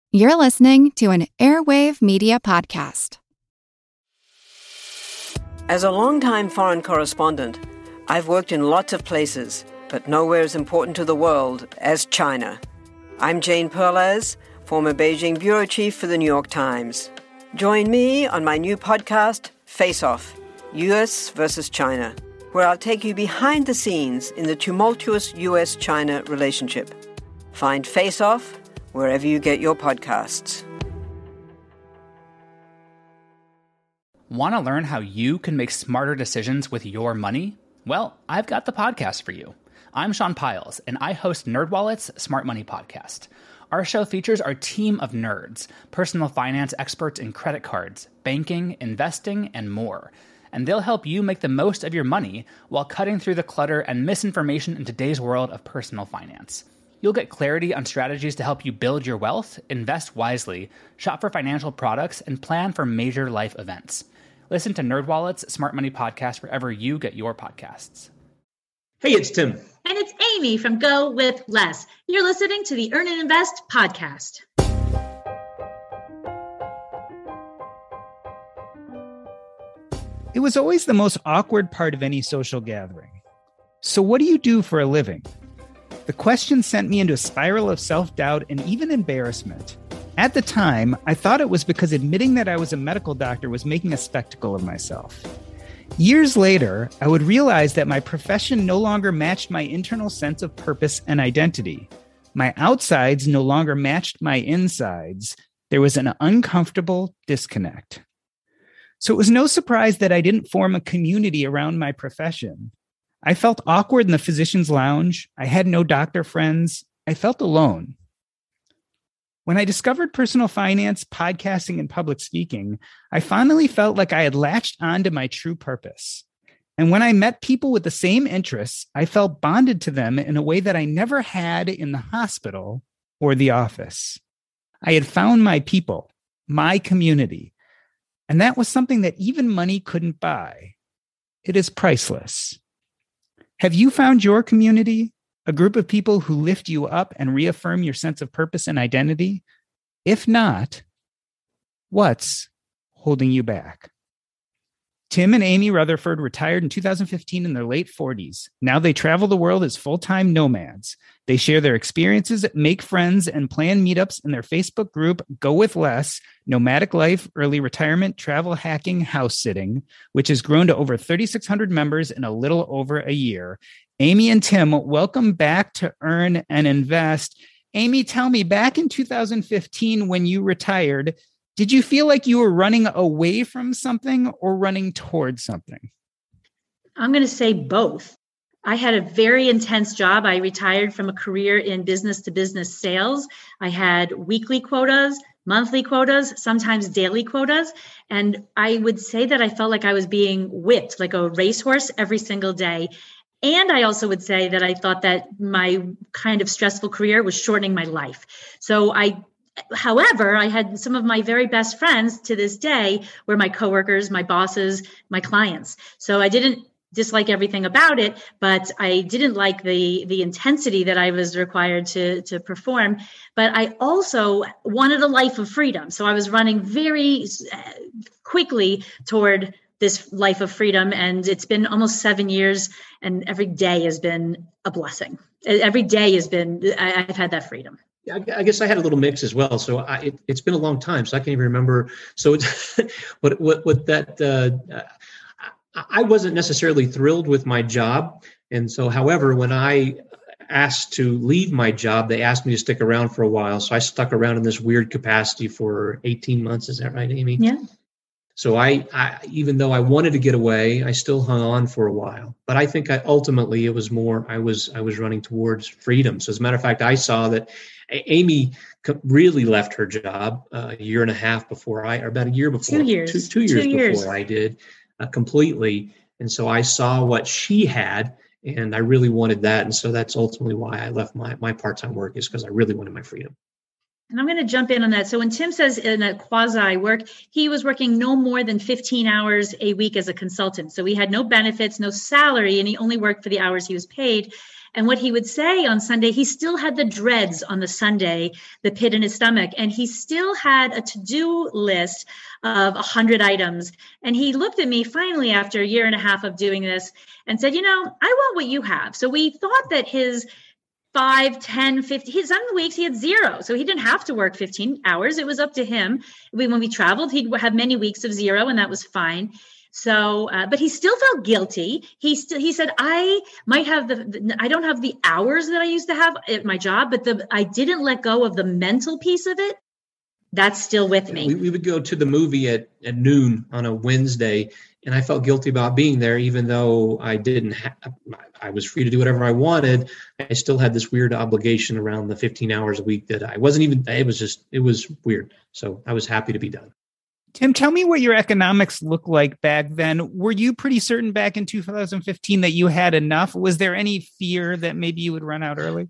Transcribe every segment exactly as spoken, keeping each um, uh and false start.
You're listening to an Airwave Media Podcast. As a longtime foreign correspondent, I've worked in lots of places, but nowhere as important to the world as China. I'm Jane Perlez, former Beijing bureau chief for the New York Times. Join me on my new podcast, Face Off, U S versus China, where I'll take you behind the scenes in the tumultuous U S China relationship. Find Face Off wherever you get your podcasts. Want to learn how you can make smarter decisions with your money? Well, I've got the podcast for you. I'm Sean Piles, and I host NerdWallet's Smart Money Podcast. Our show features our team of nerds, personal finance experts in credit cards, banking, investing, and more. And they'll help you make the most of your money while cutting through the clutter and misinformation in today's world of personal finance. You'll get clarity on strategies to help you build your wealth, invest wisely, shop for financial products, and plan for major life events. Listen to NerdWallet's Smart Money Podcast wherever you get your podcasts. Hey, it's Tim. And it's Amy from Go With Less. You're listening to the Earn and Invest podcast. It was always the most awkward part of any social gathering. So what do you do for a living? The question sent me into a spiral of self-doubt and even embarrassment. At the time, I thought it was because admitting that I was a medical doctor was making a spectacle of myself. Years later, I would realize that my profession no longer matched my internal sense of purpose and identity. My outsides no longer matched my insides. There was an uncomfortable disconnect. So it was no surprise that I didn't form a community around my profession. I felt awkward in the physician's lounge. I had no doctor friends. I felt alone. When I discovered personal finance, podcasting, and public speaking, I finally felt like I had latched onto my true purpose. And when I met people with the same interests, I felt bonded to them in a way that I never had in the hospital or the office. I had found my people, my community, and that was something that even money couldn't buy. It is priceless. Have you found your community, a group of people who lift you up and reaffirm your sense of purpose and identity? If not, what's holding you back? Tim and Amy Rutherford retired in two thousand fifteen in their late forties. Now they travel the world as full-time nomads. They share their experiences, make friends, and plan meetups in their Facebook group, Go With Less, Nomadic Life, Early Retirement, Travel Hacking, House Sitting, which has grown to over thirty-six hundred members in a little over a year. Amy and Tim, welcome back to Earn and Invest. Amy, tell me, back in two thousand fifteen when you retired, did you feel like you were running away from something or running towards something? I'm going to say both. I had a very intense job. I retired from a career in business to business sales. I had weekly quotas, monthly quotas, sometimes daily quotas. And I would say that I felt like I was being whipped like a racehorse every single day. And I also would say that I thought that my kind of stressful career was shortening my life. So I However, I had some of my very best friends to this day were my coworkers, my bosses, my clients. So I didn't dislike everything about it, but I didn't like the the intensity that I was required to, to perform. But I also wanted a life of freedom. So I was running very quickly toward this life of freedom. And it's been almost seven years and every day has been a blessing. Every day has been, I, I've had that freedom. I guess I had a little mix as well. So I, it, it's been a long time, so I can't even remember. So it's, what, what, what that, uh, I wasn't necessarily thrilled with my job. And so, however, when I asked to leave my job, they asked me to stick around for a while. So I stuck around in this weird capacity for eighteen months. Is that right, Amy? Yeah. So I, I, even though I wanted to get away, I still hung on for a while. But I think I ultimately it was more I was I was running towards freedom. So as a matter of fact, I saw that Amy really left her job uh, a year and a half before I, or about a year before, two years, two, two years two before years. I did uh, completely. And so I saw what she had, and I really wanted that. And so that's ultimately why I left my my part time work, is because I really wanted my freedom. And I'm going to jump in on that. So when Tim says in a quasi work, he was working no more than fifteen hours a week as a consultant. So he had no benefits, no salary, and he only worked for the hours he was paid. And what he would say on Sunday, he still had the dreads on the Sunday, the pit in his stomach, and he still had a to-do list of one hundred items. And he looked at me finally after a year and a half of doing this and said, you know, I want what you have. So we thought that his five, ten, fifty, some weeks he had zero. So he didn't have to work fifteen hours. It was up to him. We, when we traveled, he'd have many weeks of zero, and that was fine. So, uh, but he still felt guilty. He still, he said, I might have the, the, I don't have the hours that I used to have at my job, but the, I didn't let go of the mental piece of it. That's still with me. We, we would go to the movie at, at noon on a Wednesday, and I felt guilty about being there, even though I didn't have, I was free to do whatever I wanted. I still had this weird obligation around the fifteen hours a week that I wasn't even, it was just, it was weird. So I was happy to be done. Tim, tell me what your economics looked like back then. Were you pretty certain back in two thousand fifteen that you had enough? Was there any fear that maybe you would run out early?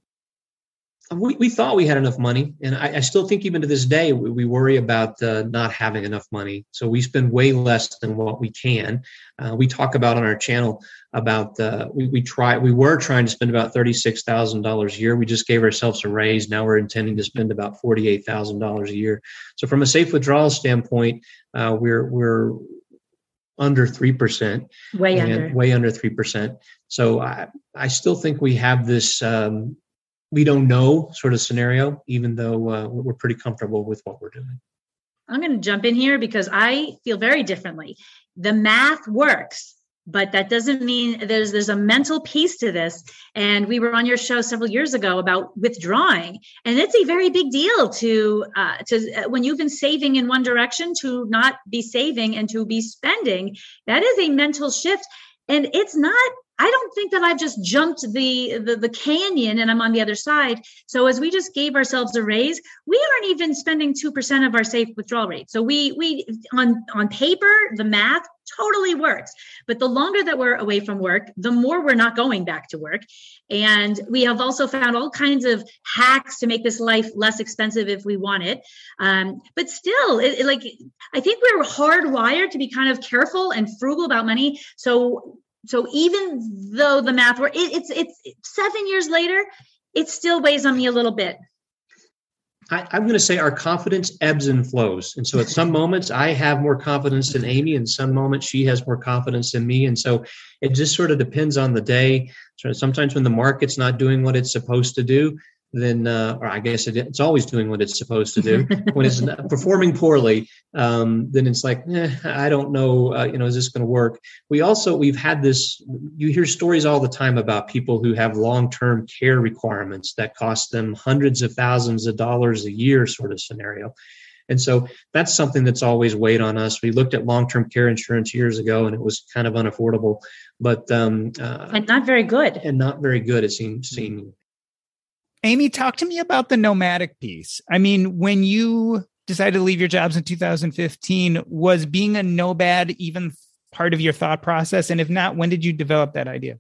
We, we thought we had enough money. And I, I still think even to this day, we, we worry about uh, not having enough money. So we spend way less than what we can. Uh, we talk about on our channel about, uh, we, we try, we were trying to spend about thirty-six thousand dollars a year. We just gave ourselves a raise. Now we're intending to spend about forty-eight thousand dollars a year. So from a safe withdrawal standpoint, uh, we're, we're under three percent. Way under. Way under three percent. So I, I still think we have this, um, we don't know sort of scenario, even though uh, we're pretty comfortable with what we're doing. I'm going to jump in here because I feel very differently. The math works, but that doesn't mean there's there's a mental piece to this. And we were on your show several years ago about withdrawing, and it's a very big deal to uh, to uh, when you've been saving in one direction to not be saving and to be spending. That is a mental shift, and it's not. I don't think that I've just jumped the, the the canyon and I'm on the other side. So as we just gave ourselves a raise, we aren't even spending two percent of our safe withdrawal rate. So we we on on paper, the math totally works. But the longer that we're away from work, the more we're not going back to work. And we have also found all kinds of hacks to make this life less expensive if we want it. Um, but still, it, it, like I think we're hardwired to be kind of careful and frugal about money. So So even though the math were, it, it's it's seven years later, it still weighs on me a little bit. I, I'm going to say our confidence ebbs and flows. And so at some moments I have more confidence in Amy, and some moments she has more confidence in me. And so it just sort of depends on the day. So sometimes when the market's not doing what it's supposed to do, then, uh, or I guess it, it's always doing what it's supposed to do. When it's performing poorly, um, then it's like, eh, I don't know, uh, you know, is this going to work? We also, we've had this, you hear stories all the time about people who have long-term care requirements that cost them hundreds of thousands of dollars a year sort of scenario. And so that's something that's always weighed on us. We looked at long-term care insurance years ago, and it was kind of unaffordable, but um, uh, and not very good. And not very good, it seemed seeming. Amy, talk to me about the nomadic piece. I mean, when you decided to leave your jobs in two thousand fifteen, was being a nomad even part of your thought process? And if not, when did you develop that idea?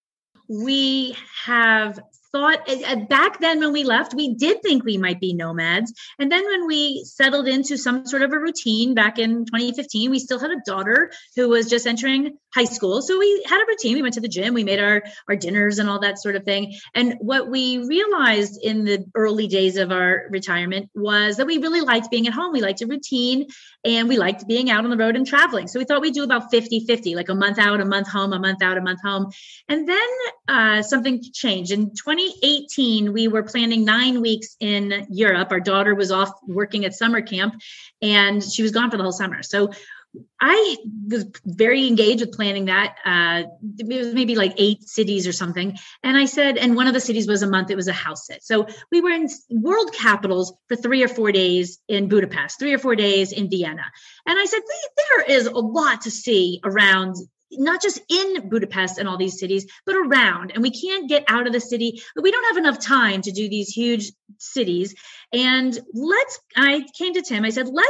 We have thought uh, back then when we left, we did think we might be nomads. And then when we settled into some sort of a routine back in twenty fifteen, we still had a daughter who was just entering high school. So we had a routine. We went to the gym, we made our, our dinners and all that sort of thing. And what we realized in the early days of our retirement was that we really liked being at home. We liked a routine, and we liked being out on the road and traveling. So we thought we'd do about fifty-fifty, like a month out, a month home, a month out, a month home. And then uh, something changed. In twenty eighteen, we were planning nine weeks in Europe. Our daughter was off working at summer camp, and she was gone for the whole summer. So I was very engaged with planning that. Uh, it was maybe like eight cities or something. And I said, and one of the cities was a month, it was a house sit. So we were in world capitals for three or four days in Budapest, three or four days in Vienna. And I said, there is a lot to see around, not just in Budapest and all these cities, but around. And we can't get out of the city. We don't have enough time to do these huge cities. And let's, I came to Tim, I said, let's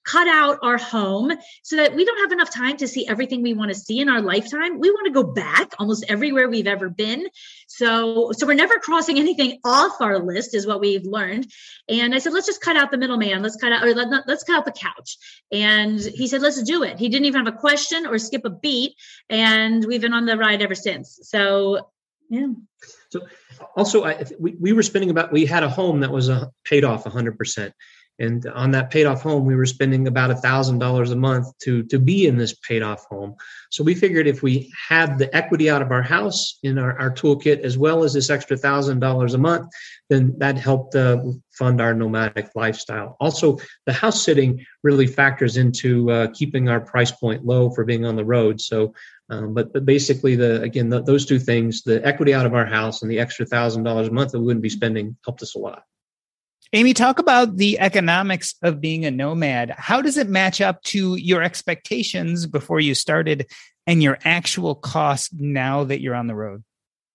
cut out our home so that we don't have enough time to see everything we want to see in our lifetime. We want to go back almost everywhere we've ever been. So, so we're never crossing anything off our list is what we've learned. And I said, let's just cut out the middleman. Let's cut out, or let, let's cut out the couch. And he said, let's do it. He didn't even have a question or skip a beat. And we've been on the ride ever since. So, yeah. So also, I, we, we were spending about, we had a home that was uh, paid off one hundred percent. And on that paid off home, we were spending about one thousand dollars a month to, to be in this paid off home. So we figured if we had the equity out of our house in our, our toolkit, as well as this extra one thousand dollars a month, then that helped uh, fund our nomadic lifestyle. Also, the house sitting really factors into uh, keeping our price point low for being on the road. So, um, but, but basically, the again, the, those two things, the equity out of our house and the extra one thousand dollars a month that we wouldn't be spending, helped us a lot. Amy, talk about the economics of being a nomad. How does it match up to your expectations before you started and your actual cost now that you're on the road?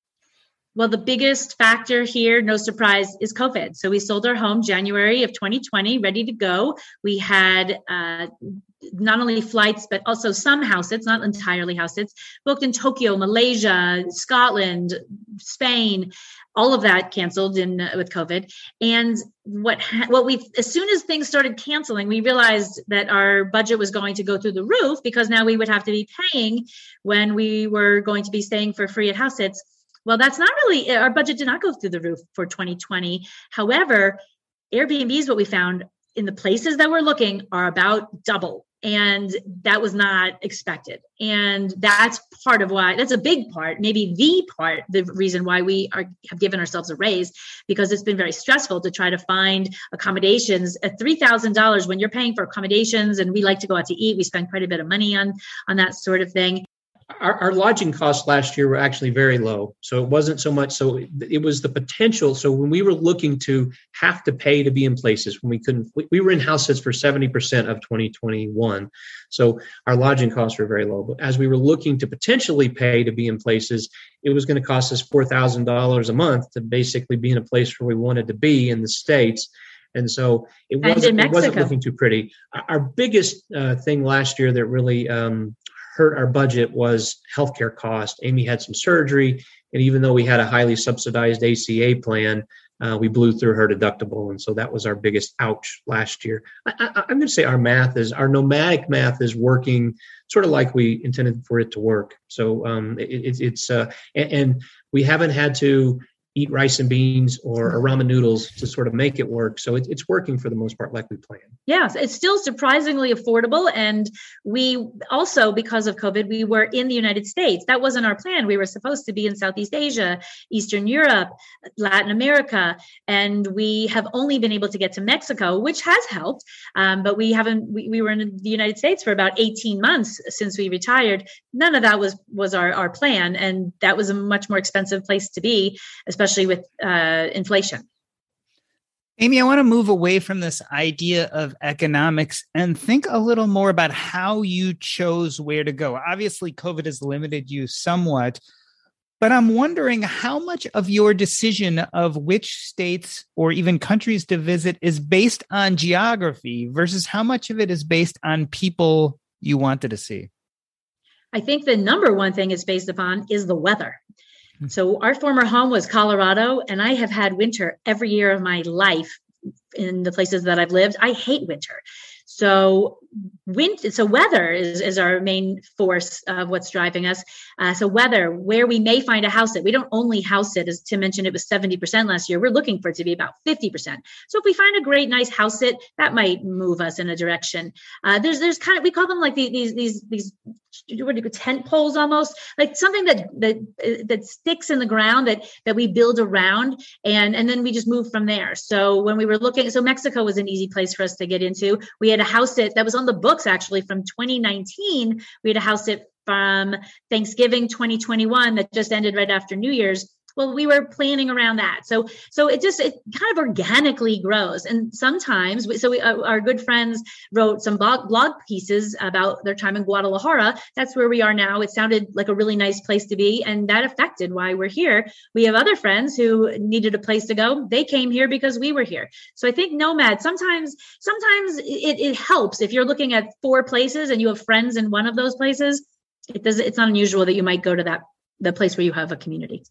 Well, the biggest factor here, no surprise, is COVID. So we sold our home January of twenty twenty, ready to go. We had uh, not only flights, but also some house sits, not entirely house sits, booked in Tokyo, Malaysia, Scotland, Spain, all of that canceled in uh, with COVID. And what ha- what we as soon as things started canceling, we realized that our budget was going to go through the roof because now we would have to be paying when we were going to be staying for free at house sits. Well, that's not really, our budget did not go through the roof for twenty twenty. However, Airbnbs, what we found in the places that we're looking are about double. And that was not expected. And that's part of why, that's a big part, maybe the part, the reason why we are have given ourselves a raise, because it's been very stressful to try to find accommodations at three thousand dollars when you're paying for accommodations. And we like to go out to eat. We spend quite a bit of money on, on that sort of thing. Our, our lodging costs last year were actually very low. So it wasn't so much. So it was the potential. So when we were looking to have to pay to be in places when we couldn't, we, we were in house sits for seventy percent of twenty twenty-one. So our lodging costs were very low. But as we were looking to potentially pay to be in places, it was going to cost us four thousand dollars a month to basically be in a place where we wanted to be in the States. And so it wasn't, it wasn't looking too pretty. Our, our biggest uh, thing last year that really um, hurt our budget was healthcare cost. Amy had some surgery, and even though we had a highly subsidized A C A plan, uh, we blew through her deductible, and so that was our biggest ouch last year. I, I, I'm going to say our math is our nomadic math is working sort of like we intended for it to work. So um, it, it, it's uh, and, and we haven't had to eat rice and beans or, or ramen noodles to sort of make it work. So it, it's working for the most part like we planned. Yes, it's still surprisingly affordable. And we also, because of COVID, we were in the United States. That wasn't our plan. We were supposed to be in Southeast Asia, Eastern Europe, Latin America, and we have only been able to get to Mexico, which has helped. Um, but we haven't, we, we were in the United States for about eighteen months since we retired. None of that was, was our, our plan. And that was a much more expensive place to be, especially with uh, inflation. Amy, I want to move away from this idea of economics and think a little more about how you chose where to go. Obviously, COVID has limited you somewhat, but I'm wondering how much of your decision of which states or even countries to visit is based on geography versus how much of it is based on people you wanted to see. I think the number one thing it's based upon is the weather. So our former home was Colorado, and I have had winter every year of my life in the places that I've lived. I hate winter. So wind, so weather is, is our main force of what's driving us. Uh, so weather, where we may find a house sit. We don't only house sit, as Tim mentioned, it was seventy percent last year. We're looking for it to be about fifty percent. So if we find a great, nice house sit, that might move us in a direction. Uh, there's, there's kind of, we call them like these, these, these, what do you call tent poles almost, like something that, that, that sticks in the ground that, that we build around, and, and then we just move from there. So when we were looking, so Mexico was an easy place for us to get into. We had a house sit that was on the books actually from twenty nineteen. We had a house sit from Thanksgiving twenty twenty-one that just ended right after New Year's. Well, we were planning around that. So, so it just, it kind of organically grows. And sometimes, we, so we, uh, our good friends wrote some blog, blog pieces about their time in Guadalajara. That's where we are now. It sounded like a really nice place to be. And that affected why we're here. We have other friends who needed a place to go. They came here because we were here. So I think Nomad, sometimes, sometimes it, it helps if you're looking at four places and you have friends in one of those places. It does, it's not unusual that you might go to that, the place where you have a community.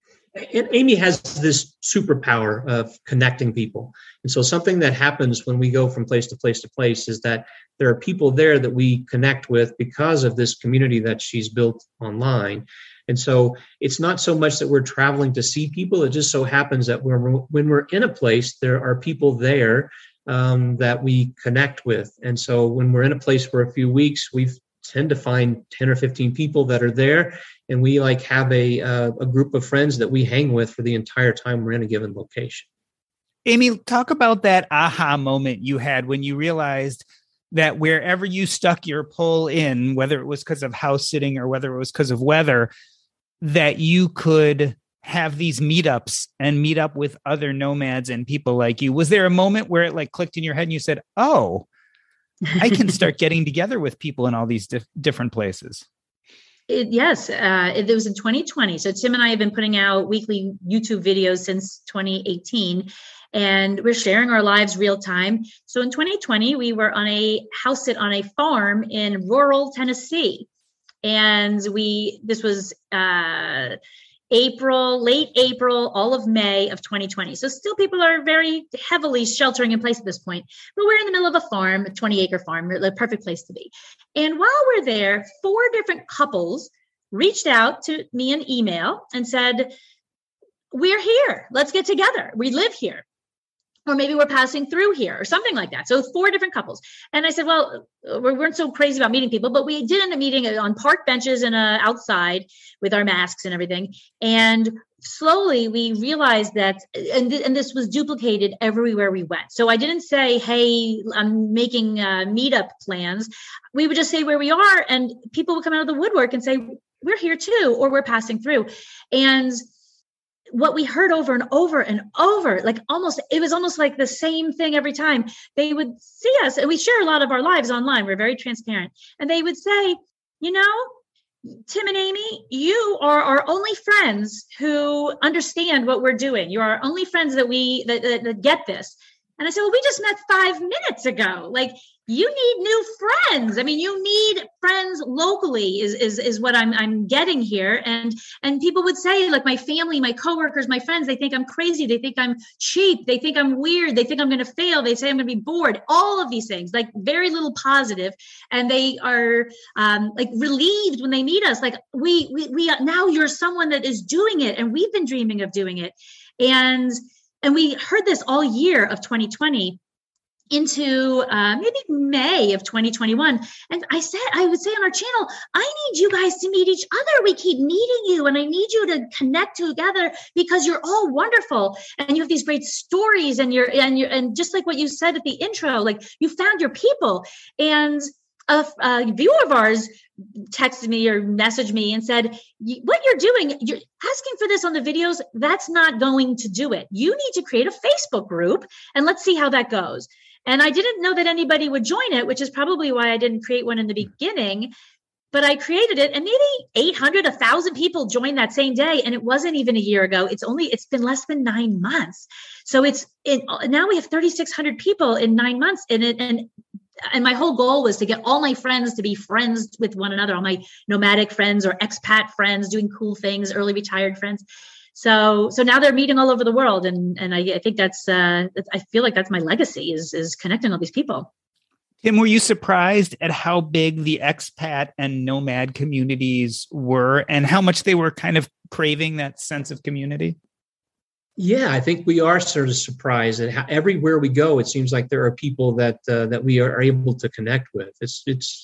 And Amy has this superpower of connecting people. And so something that happens when we go from place to place to place is that there are people there that we connect with because of this community that she's built online. And so it's not so much that we're traveling to see people. It just so happens that when we're, when we're in a place, there are people there um, that we connect with. And so when we're in a place for a few weeks, we tend to find ten or fifteen people that are there. And we like have a uh, a group of friends that we hang with for the entire time we're in a given location. Amy, talk about that aha moment you had when you realized that wherever you stuck your pole in, whether it was because of house sitting or whether it was because of weather, that you could have these meetups and meet up with other nomads and people like you. Was there a moment where it like clicked in your head and you said, oh, I can start getting together with people in all these dif- different places? It, yes, uh, it, it was in twenty twenty. So Tim and I have been putting out weekly YouTube videos since twenty eighteen, and we're sharing our lives real time. So in twenty twenty, we were on a house sit on a farm in rural Tennessee. And we, this was uh, April, late April, all of May of twenty twenty. So still people are very heavily sheltering in place at this point, but we're in the middle of a farm, a twenty acre farm, the perfect place to be. And while we're there, four different couples reached out to me in email and said, we're here, let's get together. We live here. Or maybe we're passing through here or something like that. So four different couples. And I said, well, we weren't so crazy about meeting people, but we did end up meeting on park benches and uh, outside with our masks and everything. And slowly we realized that, and, th- and this was duplicated everywhere we went. So I didn't say, hey, I'm making uh, meetup plans. We would just say where we are, and people would come out of the woodwork and say, we're here too, or we're passing through. And what we heard over and over and over, like almost, it was almost like the same thing every time. They would see us, and we share a lot of our lives online. We're very transparent. And they would say, you know, Tim and Amy, you are our only friends who understand what we're doing. You're our only friends that we, that, that, that get this. And I said, well, we just met five minutes ago. Like, you need new friends. I mean, you need friends locally is, is, is what I'm, I'm getting here. And, and people would say, like, my family, my coworkers, my friends, they think I'm crazy. They think I'm cheap. They think I'm weird. They think I'm going to fail. They say I'm going to be bored. All of these things, like very little positive. And they are um, like relieved when they meet us. Like, we, we, we, now you're someone that is doing it. And we've been dreaming of doing it. And And we heard this all year of twenty twenty into uh, maybe May of twenty twenty-one. And I said, I would say on our channel, I need you guys to meet each other. We keep needing you, and I need you to connect together because you're all wonderful. And you have these great stories, and you're, and you're, and just like what you said at the intro, like you found your people. And a, a viewer of ours texted me or messaged me and said, what you're doing, you're asking for this on the videos, that's not going to do it. You need to create a Facebook group and let's see how that goes. And I didn't know that anybody would join it, which is probably why I didn't create one in the beginning, but I created it and maybe eight hundred, one thousand people joined that same day. And it wasn't even a year ago. It's only, it's been less than nine months. So it's, it, now we have thirty-six hundred people in nine months. And it, and And my whole goal was to get all my friends to be friends with one another, all my nomadic friends or expat friends doing cool things, early retired friends. So, so now they're meeting all over the world. And, and I, I think that's, uh, I feel like that's my legacy is, is connecting all these people. Tim, were you surprised at how big the expat and nomad communities were and how much they were kind of craving that sense of community? Yeah, I think we are sort of surprised at how everywhere we go, it seems like there are people that uh, that we are able to connect with. It's it's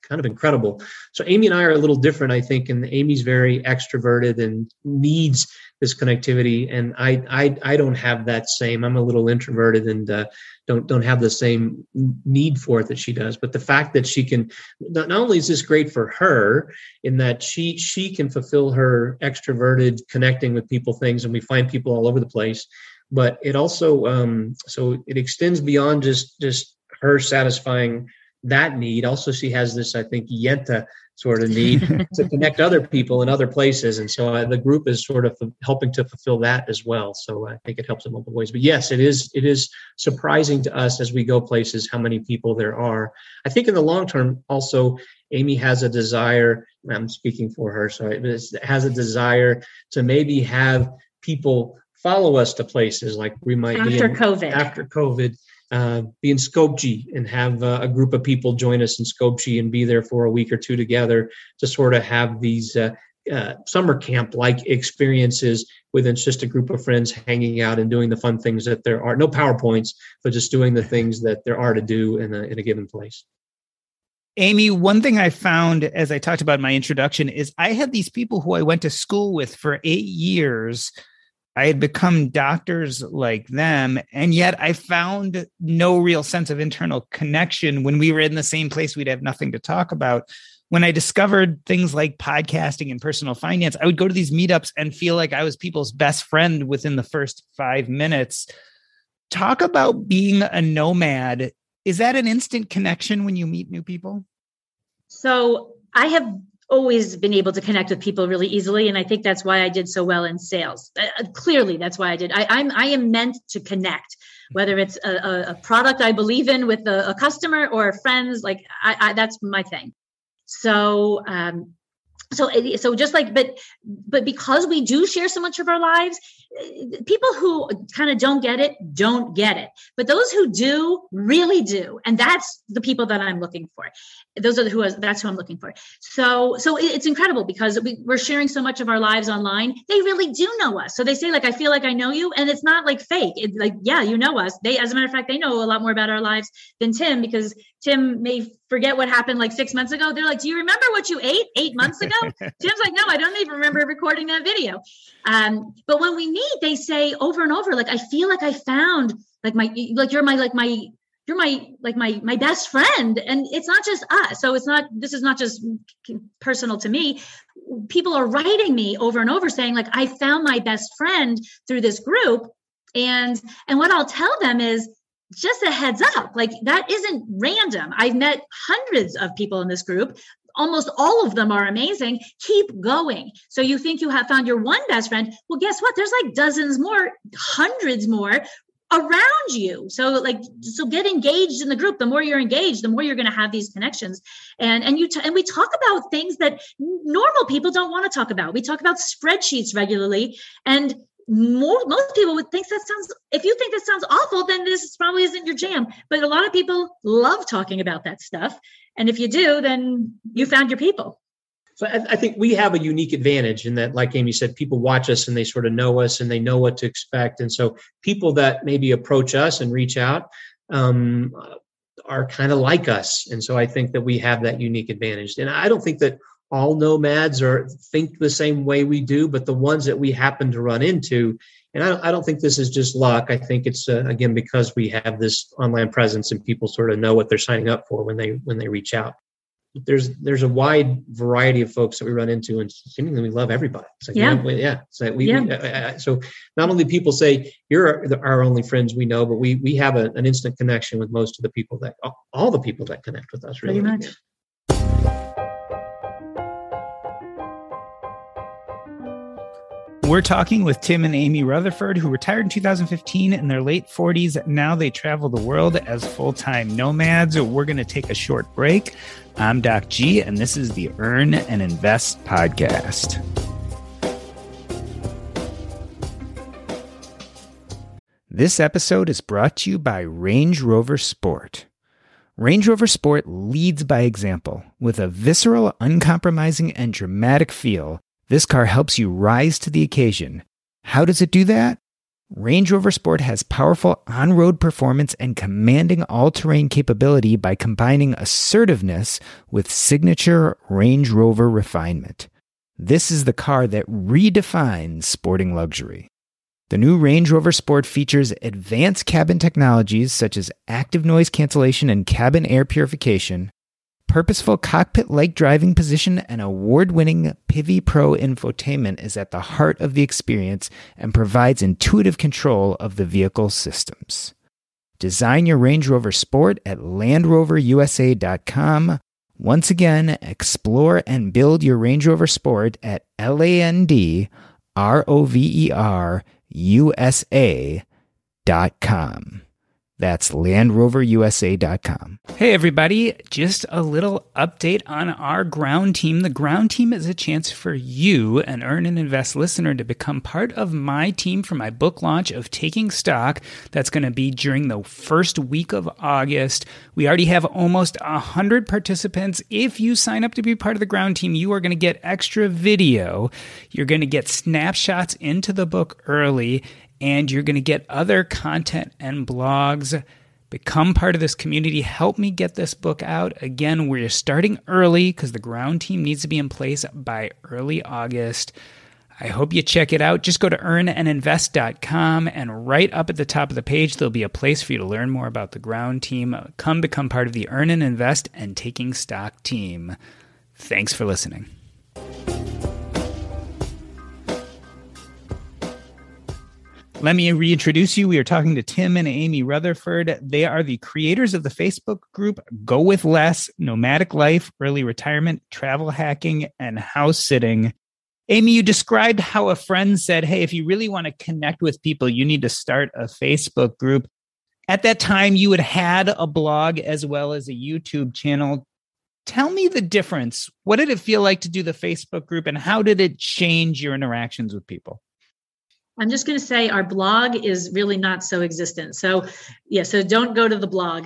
kind of incredible. So Amy and I are a little different, I think, and Amy's very extroverted and needs this connectivity, and I I I don't have that same. I'm a little introverted and uh, don't don't have the same need for it that she does. But the fact that she can, not, not only is this great for her in that she she can fulfill her extroverted connecting with people things, and we find people all over the place, but it also um, so it extends beyond just just her satisfying that need. Also, she has this, I think, yenta sort of need to connect other people in other places. And so uh, the group is sort of helping to fulfill that as well. So I think it helps in multiple ways. But yes, it is it is surprising to us as we go places how many people there are. I think in the long term, also, Amy has a desire, I'm speaking for her, sorry, has a desire to maybe have people follow us to places like we might after be in, COVID. After COVID. Uh, be in Skopje and have uh, a group of people join us in Skopje and be there for a week or two together to sort of have these uh, uh, summer camp-like experiences within just a group of friends hanging out and doing the fun things that there are. No PowerPoints, but just doing the things that there are to do in a, in a given place. Amy, one thing I found as I talked about in my introduction is I had these people who I went to school with for eight years. I had become doctors like them, and yet I found no real sense of internal connection. When we were in the same place, we'd have nothing to talk about. When I discovered things like podcasting and personal finance, I would go to these meetups and feel like I was people's best friend within the first five minutes. Talk about being a nomad. Is that an instant connection when you meet new people? So I have always been able to connect with people really easily. And I think that's why I did so well in sales. Uh, clearly, that's why I did. I, I'm, I am meant to connect, whether it's a, a product I believe in with a, a customer or friends, like I, I, that's my thing. So, um, so, so just like, but, but because we do share so much of our lives, people who kind of don't get it, don't get it. But those who do, really do. And that's the people that I'm looking for. Those are the who, that's who I'm looking for. So, so it's incredible because we, we're sharing so much of our lives online. They really do know us. So they say like, I feel like I know you. And it's not like fake. It's like, yeah, you know us. They, as a matter of fact, they know a lot more about our lives than Tim, because Tim may forget what happened like six months ago. They're like, do you remember what you ate eight months ago? Tim's like, no, I don't even remember recording that video. Um, but when we meet, they say over and over, like, I feel like I found like my, like, you're my, like my, you're my, like my, my best friend. And it's not just us. So it's not, this is not just personal to me. People are writing me over and over saying like, I found my best friend through this group. And, and what I'll tell them is, just a heads up, like that isn't random. I've met hundreds of people in this group. Almost all of them are amazing. Keep going. So you think you have found your one best friend. Well, guess what? There's like dozens more, hundreds more around you. So like, so get engaged in the group. The more you're engaged, the more you're going to have these connections. And, and you, t- and we talk about things that normal people don't want to talk about. We talk about spreadsheets regularly, and More, most people would think that sounds, if you think that sounds awful, then this probably isn't your jam. But a lot of people love talking about that stuff. And if you do, then you found your people. So I, I think we have a unique advantage in that, like Amy said, people watch us and they sort of know us and they know what to expect. And so people that maybe approach us and reach out um, are kind of like us. And so I think that we have that unique advantage. And I don't think that all nomads or think the same way we do, but the ones that we happen to run into, and I don't, I don't think this is just luck. I think it's uh, again because we have this online presence and people sort of know what they're signing up for when they when they reach out. There's there's a wide variety of folks that we run into, and seemingly we love everybody. It's like, yeah, yeah. yeah. So we, yeah. we uh, so not only people say you're our, our only friends we know, but we we have a, an instant connection with most of the people that all the people that connect with us. Really, pretty much. We're talking with Tim and Amy Rutherford, who retired in two thousand fifteen in their late forties. Now they travel the world as full-time nomads. We're going to take a short break. I'm Doc G, and this is the Earn and Invest podcast. This episode is brought to you by Range Rover Sport. Range Rover Sport leads by example. With a visceral, uncompromising, and dramatic feel, this car helps you rise to the occasion. How does it do that? Range Rover Sport has powerful on-road performance and commanding all-terrain capability by combining assertiveness with signature Range Rover refinement. This is the car that redefines sporting luxury. The new Range Rover Sport features advanced cabin technologies such as active noise cancellation and cabin air purification, purposeful cockpit-like driving position, and award-winning Pivi Pro infotainment is at the heart of the experience and provides intuitive control of the vehicle systems. Design your Range Rover Sport at land rover u s a dot com. Once again, explore and build your Range Rover Sport at L A N D R O V E R U S A dot com. That's land rover u s a dot com. Hey everybody, just a little update on our ground team. The ground team is a chance for you, an Earn and Invest listener, to become part of my team for my book launch of Taking Stock. That's going to be during the first week of August. We already have almost one hundred participants. If you sign up to be part of the ground team, you are going to get extra video. You're going to get snapshots into the book early, and you're going to get other content and blogs. Become part of this community. Help me get this book out. Again, we're starting early because the ground team needs to be in place by early August. I hope you check it out. Just go to earn and invest dot com, and right up at the top of the page, there'll be a place for you to learn more about the ground team. Come become part of the Earn and Invest and Taking Stock team. Thanks for listening. Let me reintroduce you. We are talking to Tim and Amy Rutherford. They are the creators of the Facebook group Go With Less, Nomadic Life, Early Retirement, Travel Hacking, and House Sitting. Amy, you described how a friend said, hey, if you really want to connect with people, you need to start a Facebook group. At that time, you had had a blog as well as a YouTube channel. Tell me the difference. What did it feel like to do the Facebook group, and how did it change your interactions with people? I'm just going to say our blog is really not so existent. So yeah, so don't go to the blog.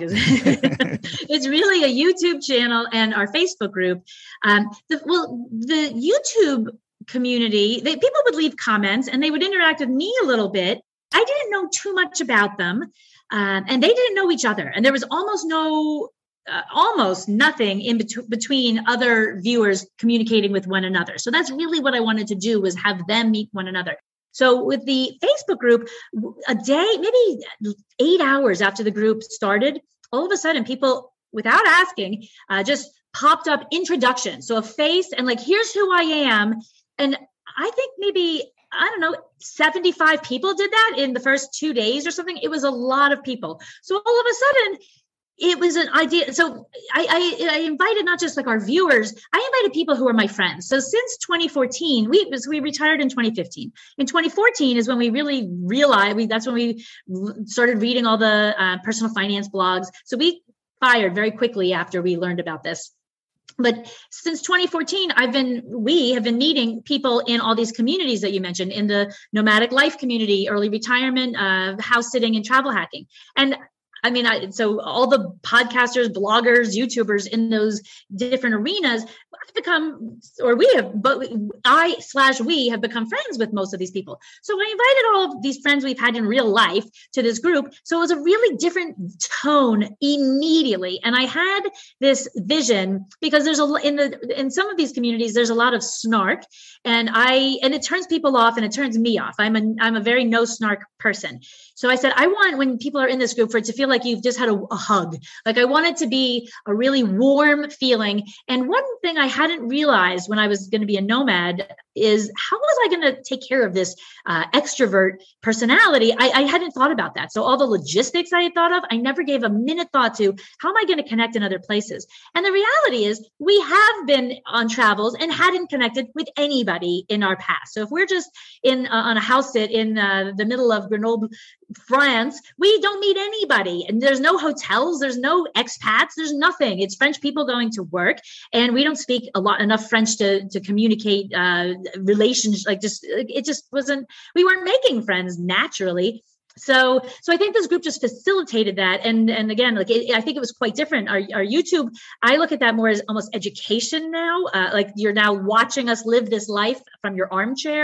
It's really a YouTube channel and our Facebook group. Um, the, well, the YouTube community, they, people would leave comments and they would interact with me a little bit. I didn't know too much about them, um, and they didn't know each other. And there was almost no, uh, almost nothing in bet- between other viewers communicating with one another. So that's really what I wanted to do, was have them meet one another. So with the Facebook group, a day, maybe eight hours after the group started, all of a sudden people, without asking, uh, just popped up introduction. So a face and like, here's who I am. And I think maybe, I don't know, seventy-five people did that in the first two days or something. It was a lot of people. So all of a sudden, it was an idea. So I, I, I invited not just like our viewers, I invited people who are my friends. So since twenty fourteen, we we retired in twenty fifteen. In twenty fourteen is when we really realized, we, that's when we started reading all the uh, personal finance blogs. So we fired very quickly after we learned about this. But since twenty fourteen, I've been, we have been meeting people in all these communities that you mentioned, in the nomadic life community, early retirement, uh, house sitting, and travel hacking. And I mean, I, so all the podcasters, bloggers, YouTubers in those different arenas have become, or we have, but I slash we have become friends with most of these people. So I invited all of these friends we've had in real life to this group. So it was a really different tone immediately. And I had this vision, because there's a, in the, in some of these communities, there's a lot of snark, and I, and it turns people off and it turns me off. I'm a, I'm a very no snark person. So I said, I want, when people are in this group, for it to feel like you've just had a, a hug. Like I want it to be a really warm feeling. And one thing I hadn't realized when I was going to be a nomad is, how was I going to take care of this uh, extrovert personality? I, I hadn't thought about that. So all the logistics I had thought of, I never gave a minute thought to, how am I going to connect in other places? And the reality is, we have been on travels and hadn't connected with anybody in our past. So if we're just in uh, on a house sit in uh, the middle of Grenoble, France, we don't meet anybody, and there's no hotels, there's no expats, there's nothing. It's French people going to work, and we don't speak a lot enough French to to communicate uh, relations. Like just it just wasn't. We weren't making friends naturally. So, so I think this group just facilitated that. And, and again, like, it, I think it was quite different. Our, our YouTube, I look at that more as almost education now. Uh, like you're now watching us live this life from your armchair.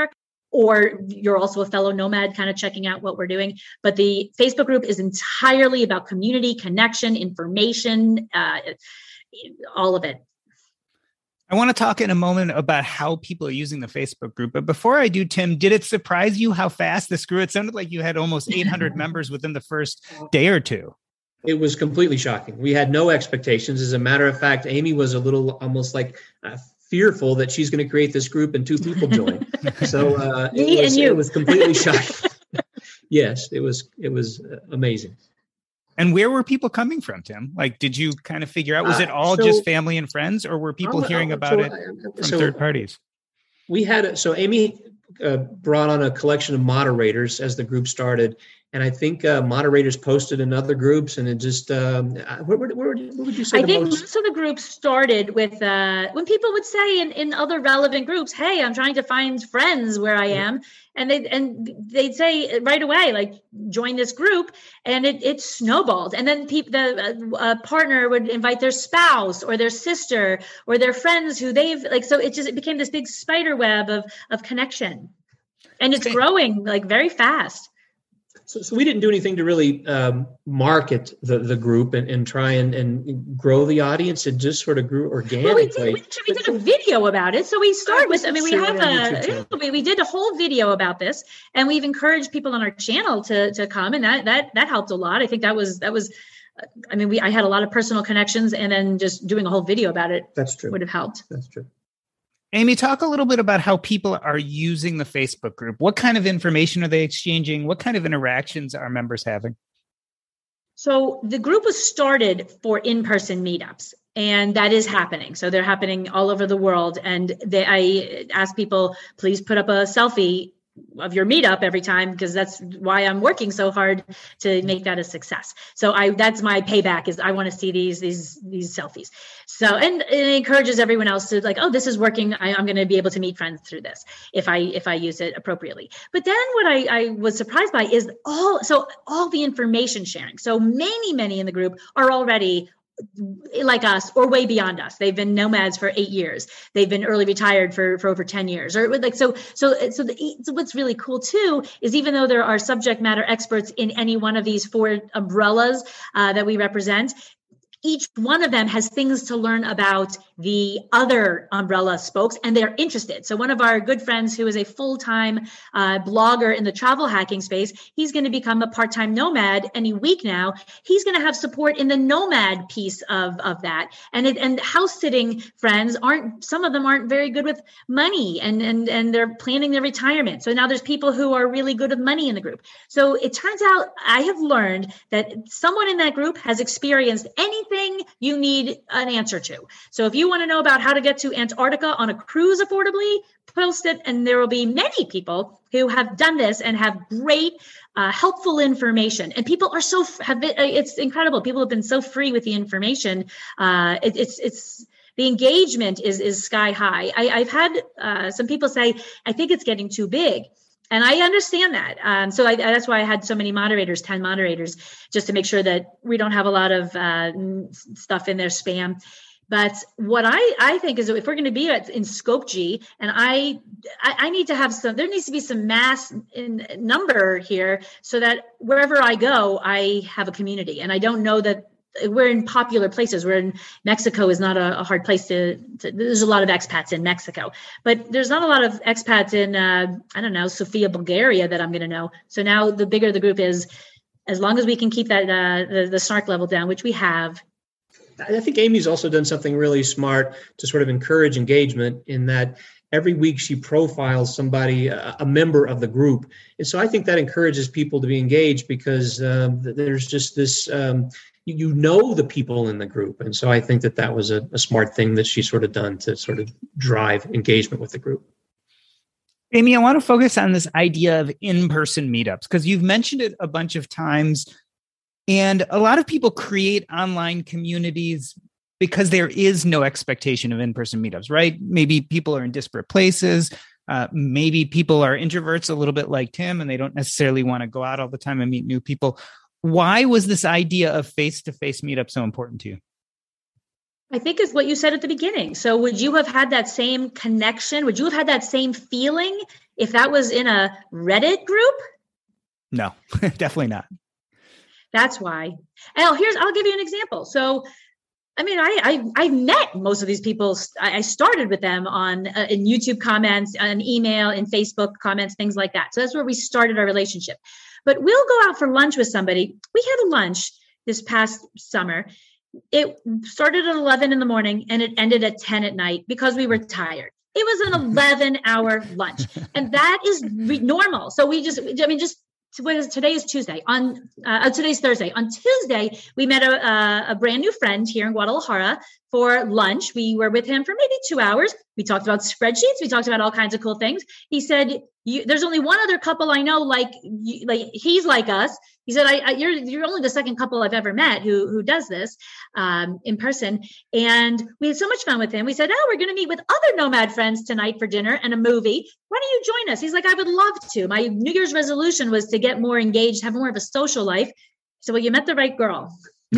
or you're also a fellow nomad kind of checking out what we're doing. But the Facebook group is entirely about community, connection, information, uh, all of it. I want to talk in a moment about how people are using the Facebook group. But before I do, Tim, did it surprise you how fast this grew? It sounded like you had almost eight hundred members within the first day or two. It was completely shocking. We had no expectations. As a matter of fact, Amy was a little almost like uh, fearful that she's going to create this group and two people join. So uh, Me it, was, and you. it was completely shocking. Yes, it was. It was amazing. And where were people coming from, Tim? Like, did you kind of figure out, was it all Uh, so- just family and friends, or were people I'll- hearing I'll- about so, it uh, from so third parties? We had, so Amy uh, brought on a collection of moderators as the group started. And I think uh, moderators posted in other groups, and it just, um, where, where, where, where would you say I the think most? most of the groups started with uh, when people would say in, in other relevant groups, "Hey, I'm trying to find friends where I am," and they and they'd say right away, like, "Join this group," and it it snowballed. And then people, the uh, partner would invite their spouse or their sister or their friends who they've like. So it just it became this big spider web of of connection, and it's Okay. growing like very fast. So, so we didn't do anything to really um, market the, the group and, and try and, and grow the audience. It just sort of grew organically. Well, we did, we, we did a video about it. So we started with, I mean, we Sure, have on our YouTube channel. a, we, we did a whole video about this, and we've encouraged people on our channel to, to come, and that, that, that helped a lot. I think that was, that was, I mean, we, I had a lot of personal connections, and then just doing a whole video about it That's true. would have helped. That's true. Amy, talk a little bit about how people are using the Facebook group. What kind of information are they exchanging? What kind of interactions are members having? So the group was started for in-person meetups, and that is happening. So they're happening all over the world. And they, I ask people, please put up a selfie of your meetup every time, because that's why I'm working so hard to make that a success. So I, that's my payback, is I want to see these, these, these selfies. So, and it encourages everyone else to like, oh, this is working. I, I'm going to be able to meet friends through this if I, if I use it appropriately. But then what I, I was surprised by is all, so all the information sharing. So many, many in the group are already like us or way beyond us. They've been nomads for eight years. They've been early retired for, for over ten years, or like, so, so, so, the, so what's really cool too, is even though there are subject matter experts in any one of these four umbrellas uh, that we represent, each one of them has things to learn about the other umbrella spokes, and they're interested. So one of our good friends who is a full-time uh, blogger in the travel hacking space, he's going to become a part-time nomad any week now. He's going to have support in the nomad piece of, of that. And it, and house sitting friends aren't, some of them aren't very good with money, and, and, and they're planning their retirement. So now there's people who are really good with money in the group. So it turns out I have learned that someone in that group has experienced anything you need an answer to. So if you want to know about how to get to Antarctica on a cruise affordably, post it, and there will be many people who have done this and have great, uh, helpful information. And people are so, have been, it's incredible. People have been so free with the information. Uh, it, it's, it's, the engagement is, is sky high. I, I've had uh, some people say, I think it's getting too big. And I understand that. Um, so I, that's why I had so many moderators, ten moderators, just to make sure that we don't have a lot of uh, stuff in there, spam. But what I, I think is that if we're going to be at, in Scope G, and I, I I need to have some, there needs to be some mass in number here, so that wherever I go, I have a community. And I don't know that we're in popular places. We're in Mexico is not a, a hard place to, to, there's a lot of expats in Mexico, but there's not a lot of expats in, uh, I don't know, Sofia, Bulgaria that I'm going to know. So now the bigger the group is, as long as we can keep that, uh, the, the snark level down, which we have. I think Amy's also done something really smart to sort of encourage engagement, in that every week she profiles somebody, a, a member of the group. And so I think that encourages people to be engaged, because um, there's just this, um, you know, the people in the group. And so I think that that was a, a smart thing that she sort of done to sort of drive engagement with the group. Amy, I want to focus on this idea of in-person meetups, because you've mentioned it a bunch of times. And a lot of people create online communities because there is no expectation of in-person meetups, right? Maybe people are in disparate places. Uh, maybe people are introverts a little bit like Tim, and they don't necessarily want to go out all the time and meet new people. Why was this idea of face-to-face meetup so important to you? I think is what you said at the beginning. So would you have had that same connection? Would you have had that same feeling if that was in a Reddit group? No, definitely not. That's why. Oh, here's, I'll give you an example. So, I mean, I, I, I met most of these people. I started with them on uh, in YouTube comments, on email, in Facebook comments, things like that. So that's where we started our relationship. But we'll go out for lunch with somebody. We had a lunch this past summer. It started at eleven in the morning and it ended at ten at night because we were tired. It was an eleven hour lunch, and that is re- normal. So we just, I mean, just what is today is Tuesday on uh, today's Thursday. On Tuesday, we met a, a, a brand new friend here in Guadalajara for lunch. We were with him for maybe two hours. We talked about spreadsheets. We talked about all kinds of cool things. He said, you, "There's only one other couple I know like you, like he's like us." He said, I, I, "You're you're only the second couple I've ever met who who does this um, in person." And we had so much fun with him. We said, "Oh, we're going to meet with other Nomad friends tonight for dinner and a movie. Why don't you join us?" He's like, "I would love to. My New Year's resolution was to get more engaged, have more of a social life." So, well, you met the right girl.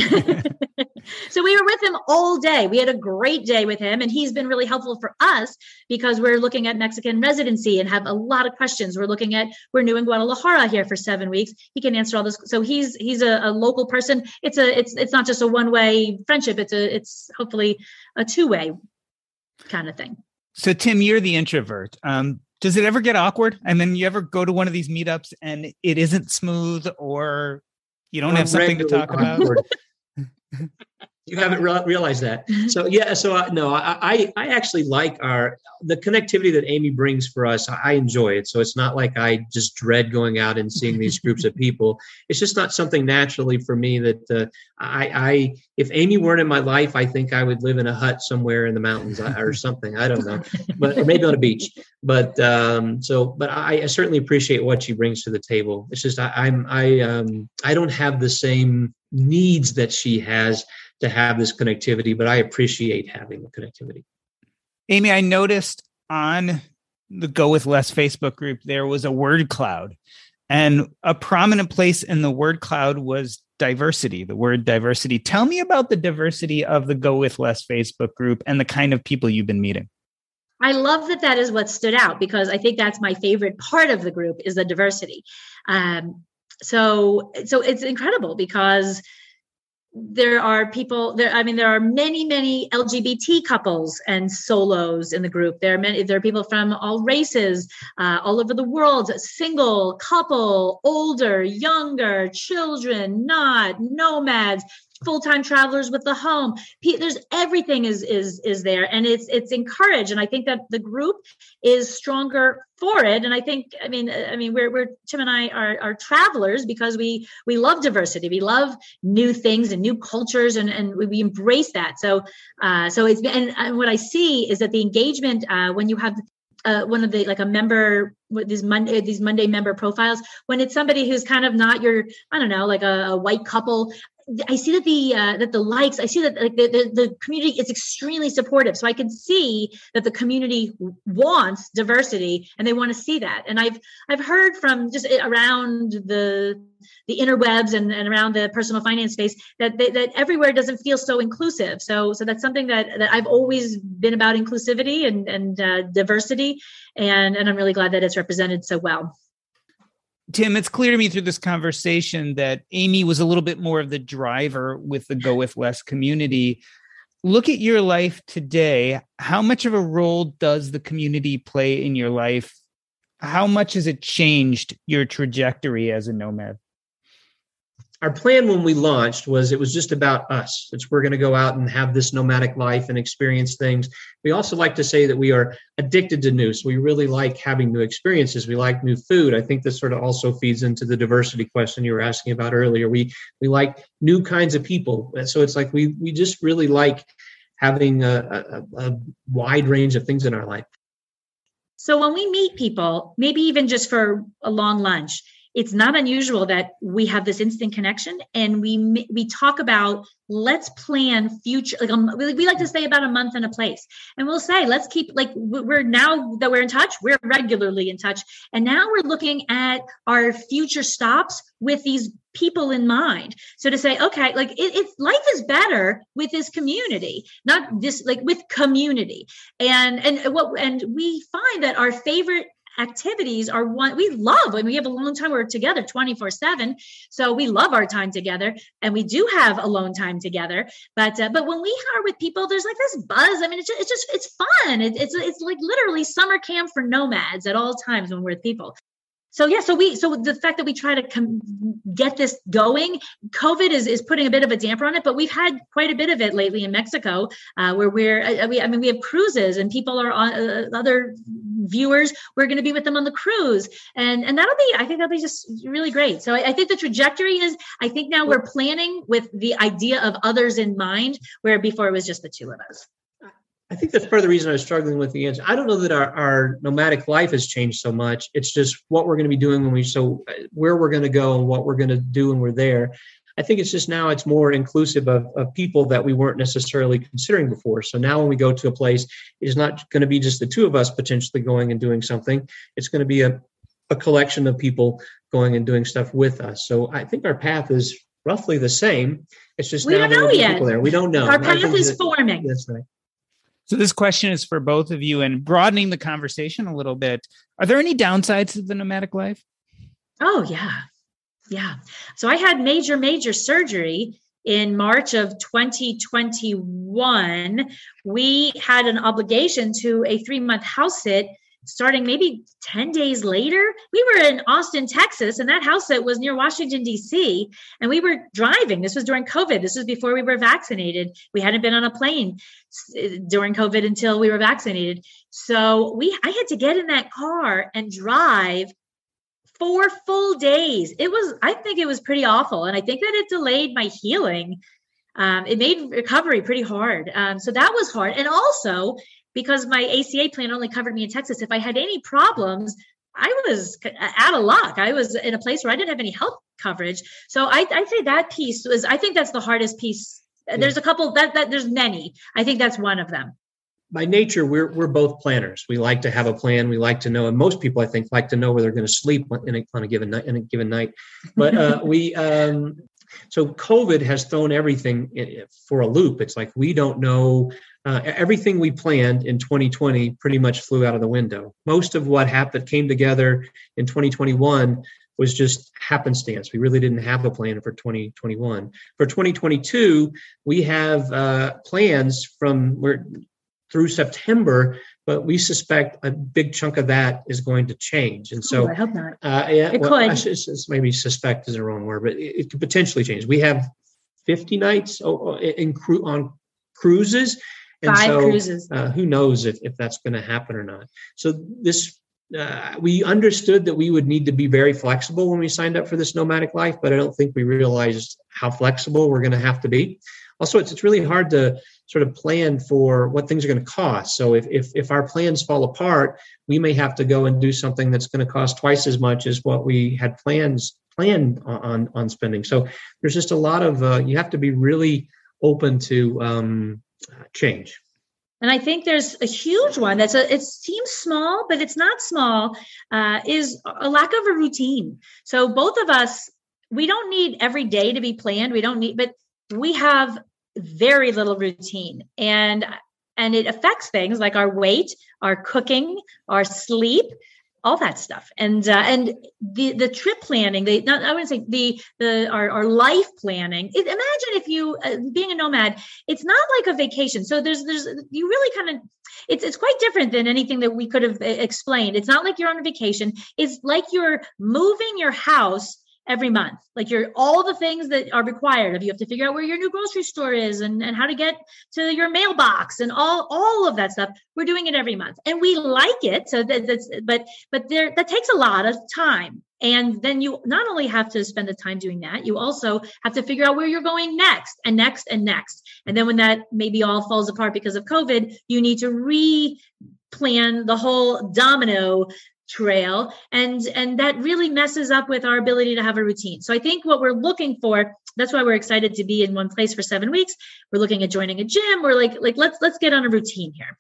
So we were with him all day. We had a great day with him, and he's been really helpful for us because we're looking at Mexican residency and have a lot of questions. We're looking at, we're new in Guadalajara here for seven weeks. He can answer all this. So he's, he's a, a local person. It's a, it's, it's not just a one-way friendship. It's a, it's hopefully a two-way kind of thing. So Tim, you're the introvert. Um, does it ever get awkward? I mean, you ever go to one of these meetups and it isn't smooth, or you don't I'm have something to talk awkward. about? You haven't re- realized that. So yeah, so uh, no, I, I I actually like our the connectivity that Amy brings for us. I, I enjoy it. So it's not like I just dread going out and seeing these groups of people. It's just not something naturally for me that uh, I I if Amy weren't in my life, I think I would live in a hut somewhere in the mountains or something. I don't know, but or maybe on a beach. But um, so, but I, I certainly appreciate what she brings to the table. It's just I, I'm I um I don't have the same needs that she has to have this connectivity, but I appreciate having the connectivity. Amy, I noticed on the Go With Less Facebook group, there was a word cloud, and a prominent place in the word cloud was diversity, the word diversity. Tell me about the diversity of the Go With Less Facebook group and the kind of people you've been meeting. I love that that is what stood out, because I think that's my favorite part of the group is the diversity. Um, so, so it's incredible because there are people there. I mean, there are many, many L G B T couples and solos in the group. There are many, there are people from all races, uh, all over the world, single, couple, older, younger, children, not, nomads, full-time travelers with the home. There's everything is, is, is there. And it's, it's encouraged. And I think that the group is stronger for it. And I think, I mean, I mean, we're, we're, Tim and I are, are travelers because we, we love diversity. We love new things and new cultures, and, and we, we embrace that. So, uh, so it's, and, and what I see is that the engagement, uh, when you have Uh, one of the, like a member, these Monday, these Monday member profiles, when it's somebody who's kind of not your, I don't know, like a, a white couple, I see that the, uh, that the likes, I see that like the, the, the community is extremely supportive. So I can see that the community wants diversity and they want to see that. And I've, I've heard from just around the, the interwebs and, and around the personal finance space that, that that everywhere doesn't feel so inclusive. So, so that's something that, that I've always been about, inclusivity and, and uh, diversity. And, and I'm really glad that it's represented so well. Tim, it's clear to me through this conversation that Amy was a little bit more of the driver with the Go With Less community. Look at your life today. How much of a role does the community play in your life? How much has it changed your trajectory as a nomad? Our plan when we launched was it was just about us. It's we're going to go out and have this nomadic life and experience things. We also like to say that we are addicted to new. So we really like having new experiences. We like new food. I think this sort of also feeds into the diversity question you were asking about earlier. We we like new kinds of people. So it's like we we just really like having a, a, a wide range of things in our life. So when we meet people, maybe even just for a long lunch, it's not unusual that we have this instant connection, and we we talk about, let's plan future, like um, we like to say about a month and a place, and we'll say, let's keep, like, we're now that we're in touch, we're regularly in touch, and now we're looking at our future stops with these people in mind. So to say, okay, like it, it's life is better with this community, not this, like with community, and and what and we find that our favorite activities are one we love. I mean, we have a long time, we're together twenty-four seven, so we love our time together, and we do have alone time together. But uh, but when we are with people, there's like this buzz. I mean, it's just, it's just it's fun. It, it's it's like literally summer camp for nomads at all times when we're with people. So yeah, so we so the fact that we try to com- get this going, COVID is is putting a bit of a damper on it, but we've had quite a bit of it lately in Mexico, uh, where we're uh, we I mean we have cruises, and people are on uh, other viewers. We're going to be with them on the cruise, and and that'll be I think that'll be just really great. So I, I think the trajectory is I think now we're planning with the idea of others in mind, where before it was just the two of us. I think that's part of the reason I was struggling with the answer. I don't know that our, our nomadic life has changed so much. It's just what we're going to be doing when we, so where we're going to go and what we're going to do when we're there. I think it's just now it's more inclusive of, of people that we weren't necessarily considering before. So now when we go to a place, it's not going to be just the two of us potentially going and doing something. It's going to be a, a collection of people going and doing stuff with us. So I think our path is roughly the same. It's just we now don't know yet. People there. We don't know. Our path is that, forming. That's right. So this question is for both of you, and broadening the conversation a little bit. Are there any downsides to the nomadic life? Oh, yeah. Yeah. So I had major, major surgery in March of twenty twenty-one. We had an obligation to a three-month house sit starting maybe ten days later. We were in Austin, Texas, and that house sit was near Washington, D C, and we were driving. This was during COVID. This was before we were vaccinated. We hadn't been on a plane during COVID until we were vaccinated. So we, I had to get in that car and drive four full days. It was, I think it was pretty awful. And I think that it delayed my healing. Um, it made recovery pretty hard. Um, so that was hard. And also, because my A C A plan only covered me in Texas, if I had any problems, I was out of luck. I was in a place where I didn't have any health coverage. So I, I'd say that piece was, I think that's the hardest piece. Yeah. There's a couple that, that there's many. I think that's one of them. By nature, we're we're both planners. We like to have a plan. We like to know, and most people, I think, like to know where they're going to sleep in a, on a given night. In a given night, but uh, we um, so COVID has thrown everything for a loop. It's like we don't know. Uh, everything we planned in twenty twenty pretty much flew out of the window. Most of what happened came together in twenty twenty-one was just happenstance. We really didn't have a plan for twenty twenty-one. For twenty twenty-two, we have uh, plans from where. through September, but we suspect a big chunk of that is going to change. And so oh, I hope not. Uh, yeah, it well, could. I should, maybe suspect is the wrong word, but it, it could potentially change. We have fifty nights in, in, on cruises. And Five so, cruises. Uh, who knows if, if that's going to happen or not. So this, uh, we understood that we would need to be very flexible when we signed up for this nomadic life, but I don't think we realized how flexible we're going to have to be. Also, it's it's really hard to sort of plan for what things are going to cost. So if if if our plans fall apart, we may have to go and do something that's going to cost twice as much as what we had plans planned on on spending. So there's just a lot of uh, you have to be really open to um, change. And I think there's a huge one that's a, it seems small, but it's not small, uh, is a lack of a routine. So both of us, we don't need every day to be planned. We don't need, but we have very little routine, and and it affects things like our weight, our cooking, our sleep, all that stuff. And uh, and the the trip planning, the not I wouldn't say the the our, our life planning. It, imagine if you uh, being a nomad, it's not like a vacation. So there's there's you really kind of it's it's quite different than anything that we could have explained. It's not like you're on a vacation. It's like you're moving your house every month. Like you're all the things that are required of you. You have to figure out where your new grocery store is and, and how to get to your mailbox and all, all of that stuff. We're doing it every month and we like it. So that, that's, but, but there, that takes a lot of time. And then you not only have to spend the time doing that, you also have to figure out where you're going next and next and next. And then when that maybe all falls apart because of COVID, you need to re-plan the whole domino trail, and and that really messes up with our ability to have a routine. So I think what we're looking for, that's why we're excited to be in one place for seven weeks. We're looking at joining a gym. We're like, like let's let's get on a routine here.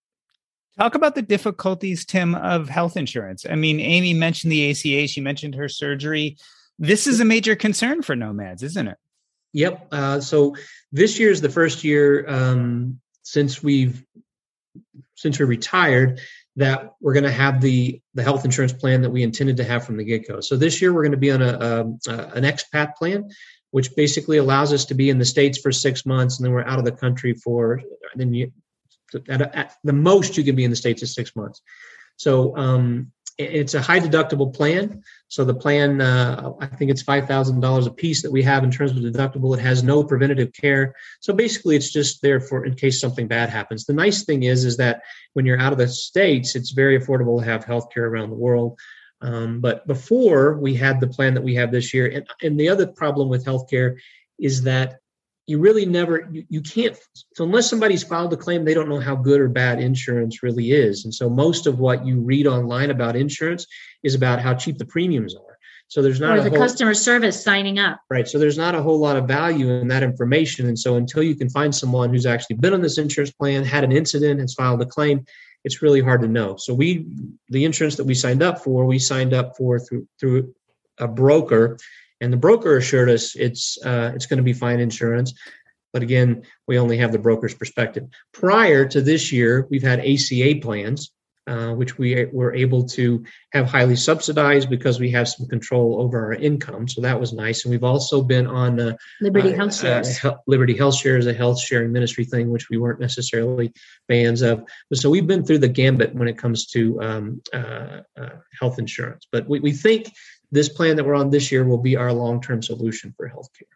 Talk about the difficulties, Tim, of health insurance. I mean, Amy mentioned the A C A. She mentioned her surgery. This is a major concern for nomads, isn't it? Yep. Uh, so this year is the first year um, since we've since we retired that we're going to have the the health insurance plan that we intended to have from the get-go. So this year we're going to be on a, a, a an expat plan, which basically allows us to be in the States for six months, and then we're out of the country for then you, at, at the most you can be in the States is six months. So um, it's a high deductible plan. So the plan, uh, I think it's five thousand dollars a piece that we have in terms of deductible. It has no preventative care. So basically it's just there for in case something bad happens. The nice thing is, is that when you're out of the States, it's very affordable to have healthcare around the world. Um, but before we had the plan that we have this year, and, and the other problem with healthcare is that you really never, you, you can't, so unless somebody's filed a claim, they don't know how good or bad insurance really is. And so most of what you read online about insurance is about how cheap the premiums are. So there's not or a the whole, customer service signing up. Right. So there's not a whole lot of value in that information. And so until you can find someone who's actually been on this insurance plan, had an incident, has filed a claim, it's really hard to know. So we, the insurance that we signed up for, we signed up for through, through a broker. And the broker assured us it's uh, it's going to be fine insurance. But again, we only have the broker's perspective. Prior to this year, we've had A C A plans, uh, which we were able to have highly subsidized because we have some control over our income. So that was nice. And we've also been on uh, Liberty uh, Health Shares. Uh, Liberty Health Shares, a health sharing ministry thing, which we weren't necessarily fans of. So we've been through the gambit when it comes to um, uh, uh, health insurance. But we, we think this plan that we're on this year will be our long-term solution for healthcare.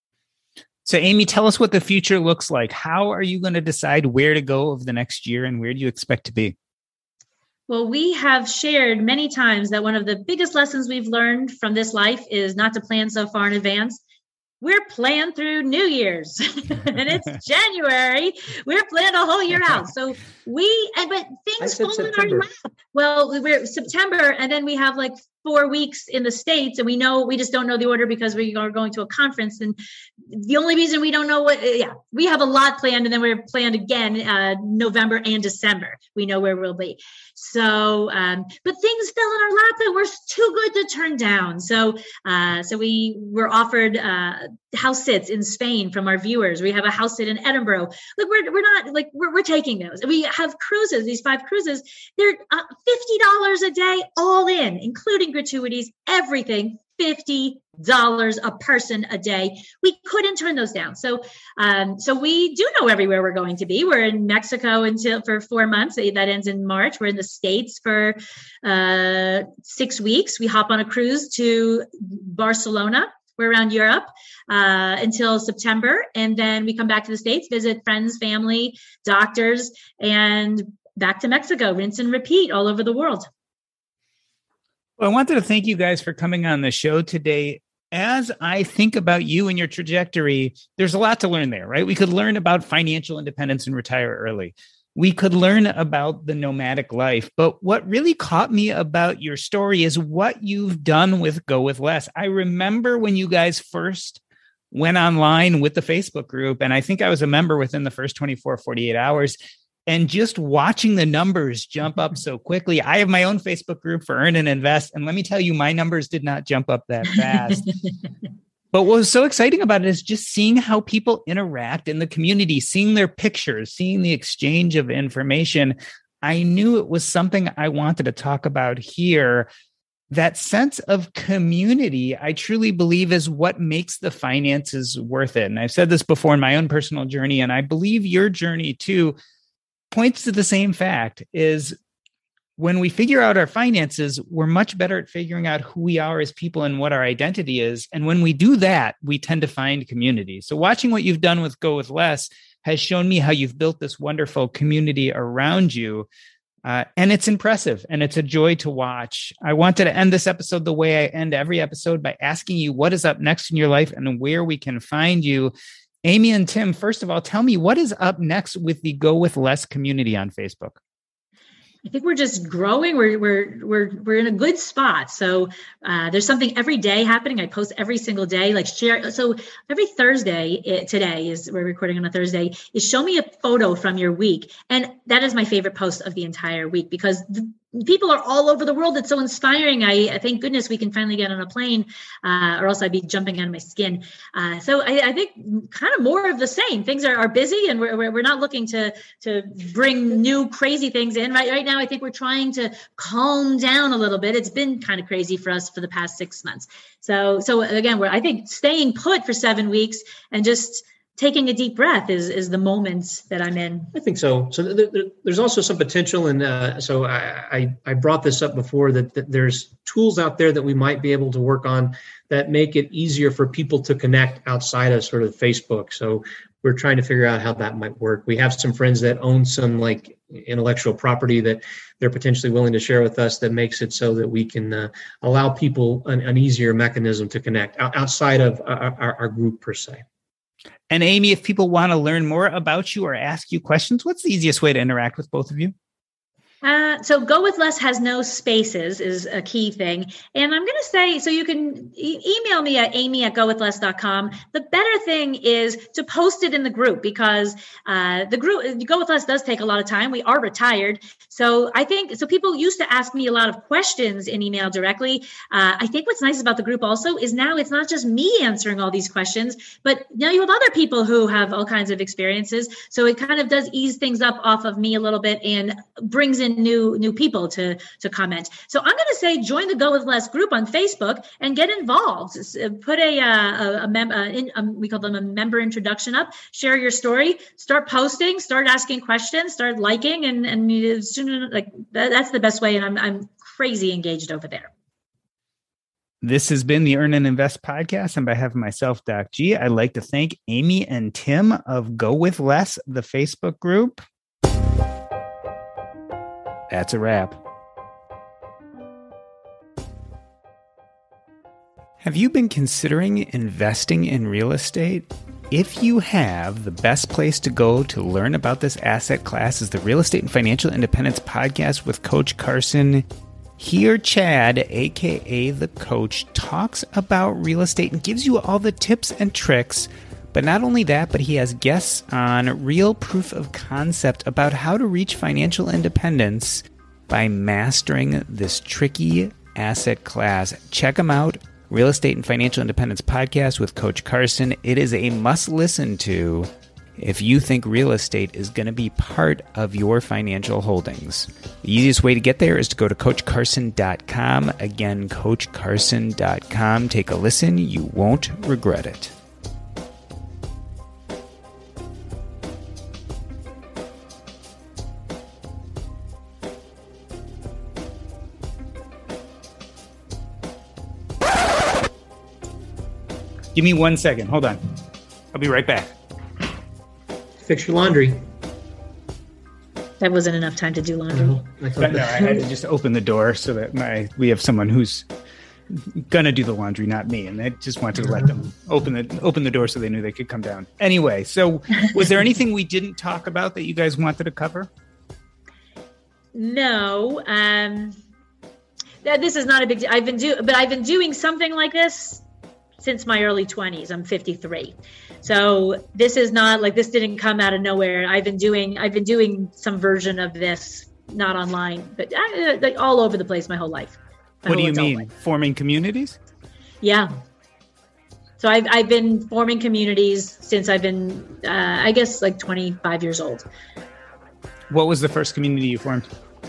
So, Amy, tell us what the future looks like. How are you going to decide where to go over the next year, and where do you expect to be? Well, we have shared many times that one of the biggest lessons we've learned from this life is not to plan so far in advance. We're planned through New Year's and it's January. We're planned a whole year out. So we, and but things fall in our lap. Well, we're September, and then we have like four weeks in the States, and we know, we just don't know the order because we are going to a conference. And the only reason we don't know what, yeah, we have a lot planned, and then we're planned again, uh, November and December. We know where we'll be. So, um, but things fell in our lap that were too good to turn down. So, uh, so we were offered, uh, house sits in Spain from our viewers. We have a house sit in Edinburgh. Look, we're, we're not like, we're, we're taking those. We have cruises, these five cruises, they're uh, fifty dollars a day, all in, including gratuities, everything, fifty dollars a person a day. We couldn't turn those down. So, um, so we do know everywhere we're going to be. We're in Mexico until for four months. That ends in March. We're in the States for uh, six weeks. We hop on a cruise to Barcelona. We're around Europe uh, until September. And then we come back to the States, visit friends, family, doctors, and back to Mexico, rinse and repeat all over the world. Well, I wanted to thank you guys for coming on the show today. As I think about you and your trajectory, there's a lot to learn there, right? We could learn about financial independence and retire early. We could learn about the nomadic life. But what really caught me about your story is what you've done with Go With Less. I remember when you guys first went online with the Facebook group, and I think I was a member within the first twenty-four, forty-eight hours. And just watching the numbers jump up so quickly. I have my own Facebook group for Earn and Invest. And let me tell you, my numbers did not jump up that fast. But what was so exciting about it is just seeing how people interact in the community, seeing their pictures, seeing the exchange of information. I knew it was something I wanted to talk about here. That sense of community, I truly believe, is what makes the finances worth it. And I've said this before in my own personal journey, and I believe your journey too points to the same fact, is when we figure out our finances, we're much better at figuring out who we are as people and what our identity is. And when we do that, we tend to find community. So watching what you've done with Go With Less has shown me how you've built this wonderful community around you. Uh, and it's impressive, and it's a joy to watch. I wanted to end this episode the way I end every episode, by asking you what is up next in your life and where we can find you. Amy and Tim, first of all, tell me what is up next with the Go With Less community on Facebook. I think we're just growing. We're we're we're we're in a good spot. So uh, there's something every day happening. I post every single day. Like share. So every Thursday it, today is we're recording on a Thursday. Is show me a photo from your week, and that is my favorite post of the entire week because the, people are all over the world. It's so inspiring. I, I thank goodness we can finally get on a plane, uh, or else I'd be jumping out of my skin. Uh, so I, I think kind of more of the same. Things are, are busy, and we're we're not looking to to bring new crazy things in. Right right now, I think we're trying to calm down a little bit. It's been kind of crazy for us for the past six months. So so again, we're I think staying put for seven weeks and just taking a deep breath is is the moments that I'm in. I think so. So th- th- there's also some potential, and uh, so I, I I brought this up before that, that there's tools out there that we might be able to work on that make it easier for people to connect outside of sort of Facebook. So we're trying to figure out how that might work. We have some friends that own some like intellectual property that they're potentially willing to share with us that makes it so that we can uh, allow people an, an easier mechanism to connect outside of our, our, our group per se. And Amy, if people want to learn more about you or ask you questions, what's the easiest way to interact with both of you? Uh, so Go With Less has no spaces is a key thing. And I'm going to say, so you can e- email me at amy at go with less dot com. The better thing is to post it in the group because uh, the group, Go With Less does take a lot of time. We are retired. So I think, so people used to ask me a lot of questions in email directly. Uh, I think what's nice about the group also is now it's not just me answering all these questions, but now you have other people who have all kinds of experiences. So it kind of does ease things up off of me a little bit and brings in new new people to to comment. So I'm going to say join the Go With Less group on Facebook and get involved. Put a a, a, mem- a in, um, we call them a member introduction up. Share your story. Start posting. Start asking questions. Start liking, and and as soon as, like that, that's the best way. And I'm I'm crazy engaged over there. This has been the Earn and Invest podcast. On behalf of myself, Doc G, I'd like to thank Amy and Tim of Go With Less, the Facebook group. That's a wrap. Have you been considering investing in real estate? If you have, the best place to go to learn about this asset class is the Real Estate and Financial Independence podcast with Coach Carson. Here, Chad, aka the coach, talks about real estate and gives you all the tips and tricks. But not only that, but he has guests on real proof of concept about how to reach financial independence by mastering this tricky asset class. Check him out, Real Estate and Financial Independence Podcast with Coach Carson. It is a must listen to if you think real estate is going to be part of your financial holdings. The easiest way to get there is to go to coach carson dot com. Again, coach carson dot com. Take a listen. You won't regret it. Give me one second. Hold on. I'll be right back. Fix your laundry. That wasn't enough time to do laundry. No, I thought But no, I that- had to just open the door so that my we have someone who's gonna do the laundry, not me, and I just wanted to let them open the open the door so they knew they could come down. Anyway, so was there anything we didn't talk about that you guys wanted to cover? No, um, th- this is not a big deal. I've been do, but I've been doing something like this since my early twenties. I'm fifty-three. So this is not like, this didn't come out of nowhere. I've been doing, I've been doing some version of this, not online, but uh, like all over the place my whole life. My What do whole you adult mean? life. Forming communities? Yeah. So I've, I've been forming communities since I've been, uh, I guess like twenty-five years old. What was the first community you formed?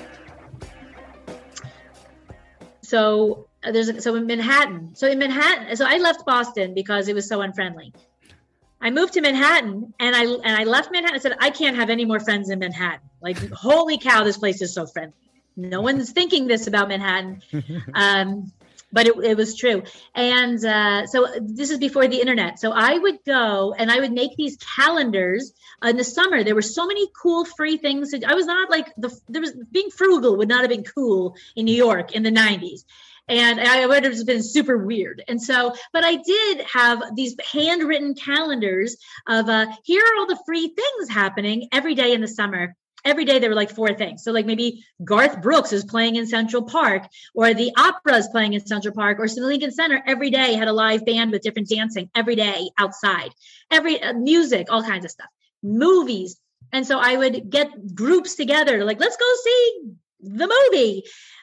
So uh, there's a, so in Manhattan. So in Manhattan, so I left Boston because it was so unfriendly. I moved to Manhattan and I and I left Manhattan. I said, I can't have any more friends in Manhattan. Like, holy cow, this place is so friendly. No one's thinking this about Manhattan. Um, but it, it was true. And uh, so this is before the internet. So I would go and I would make these calendars. In the summer, there were so many cool free things. I was not like, the there was being frugal would not have been cool in New York in the nineties. And I would have been super weird. And so, but I did have these handwritten calendars of uh, here are all the free things happening every day in the summer. every day there were like four things. So like maybe Garth Brooks is playing in Central Park, or the opera is playing in Central Park, or Lincoln Center every day had a live band with different dancing every day outside, every uh, music, all kinds of stuff, movies. And so I would get groups together, like, let's go see the movie.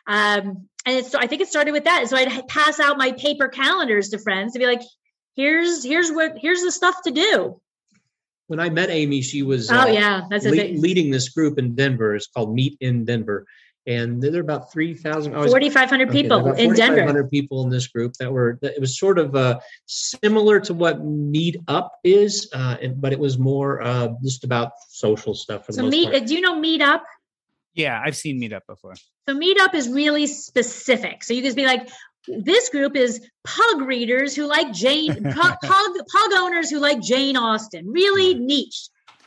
Um, and it's, so I think it started with that. So I'd pass out my paper calendars to friends to be like, here's, here's what, here's the stuff to do. When I met Amy, she was oh uh, yeah, that's a le- big... leading this group in Denver. It's called Meet in Denver. And there are about three thousand, forty-five hundred okay, people about in Denver. forty-five hundred people in this group that were, it was sort of uh, similar to what Meet Up is, uh, and, but it was more uh, just about social stuff. For the so most meet, part. do you know Meet Up? Yeah, I've seen Meetup before. So Meetup is really specific. So you can be like, this group is pug readers who like Jane, pug, pug, pug owners who like Jane Austen, really niche.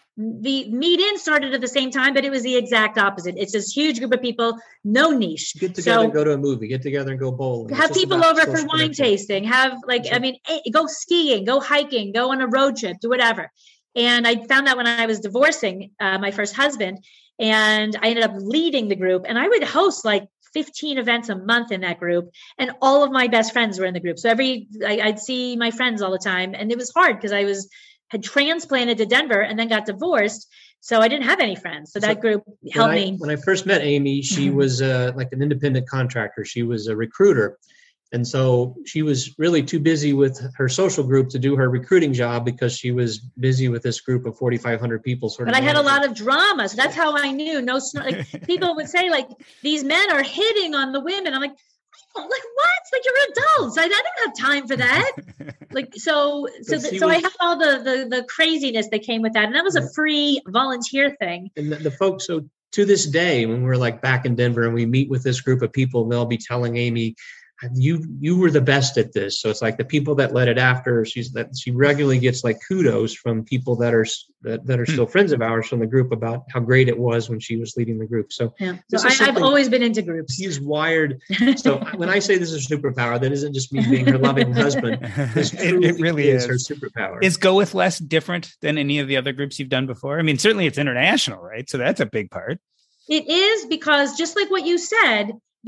The Meet In started at the same time, but it was the exact opposite. It's this huge group of people, no niche. Get together so, and go to a movie, get together and go bowling. Have people over for wine connection. tasting, have like, I mean, go skiing, go hiking, go on a road trip, do whatever. And I found that when I was divorcing uh, my first husband, and I ended up leading the group, and I would host like fifteen events a month in that group. And all of my best friends were in the group. So every, I, I'd see my friends all the time. And it was hard because I was, had transplanted to Denver and then got divorced. So I didn't have any friends. So that group helped when I, me. When I first met Amy, she Mm-hmm. was uh, like an independent contractor. She was a recruiter. And so she was really too busy with her social group to do her recruiting job because she was busy with this group of forty-five hundred people. Sort but of I had a managing. lot of drama. So that's how I knew. No, like people would say like, these men are hitting on the women. I'm like, oh, like what? Like you're adults. I, I don't have time for that. Like, so, so, th- so was, I had all the, the, the craziness that came with that. And that was a free volunteer thing. And the, the folks, so to this day, when we're like back in Denver and we meet with this group of people, they'll be telling Amy, you you were the best at this. So it's like the people that led it after, she's that she regularly gets like kudos from people that are that, that are still friends of ours from the group about how great it was when she was leading the group. So, yeah. so I, I've always been into groups. She's wired. So when I say this is a superpower, that isn't just me being her loving husband. This truly it, it really is, is her superpower. Is Go With Less different than any of the other groups you've done before? I mean, certainly it's international, right? So that's a big part. It is, because just like what you said,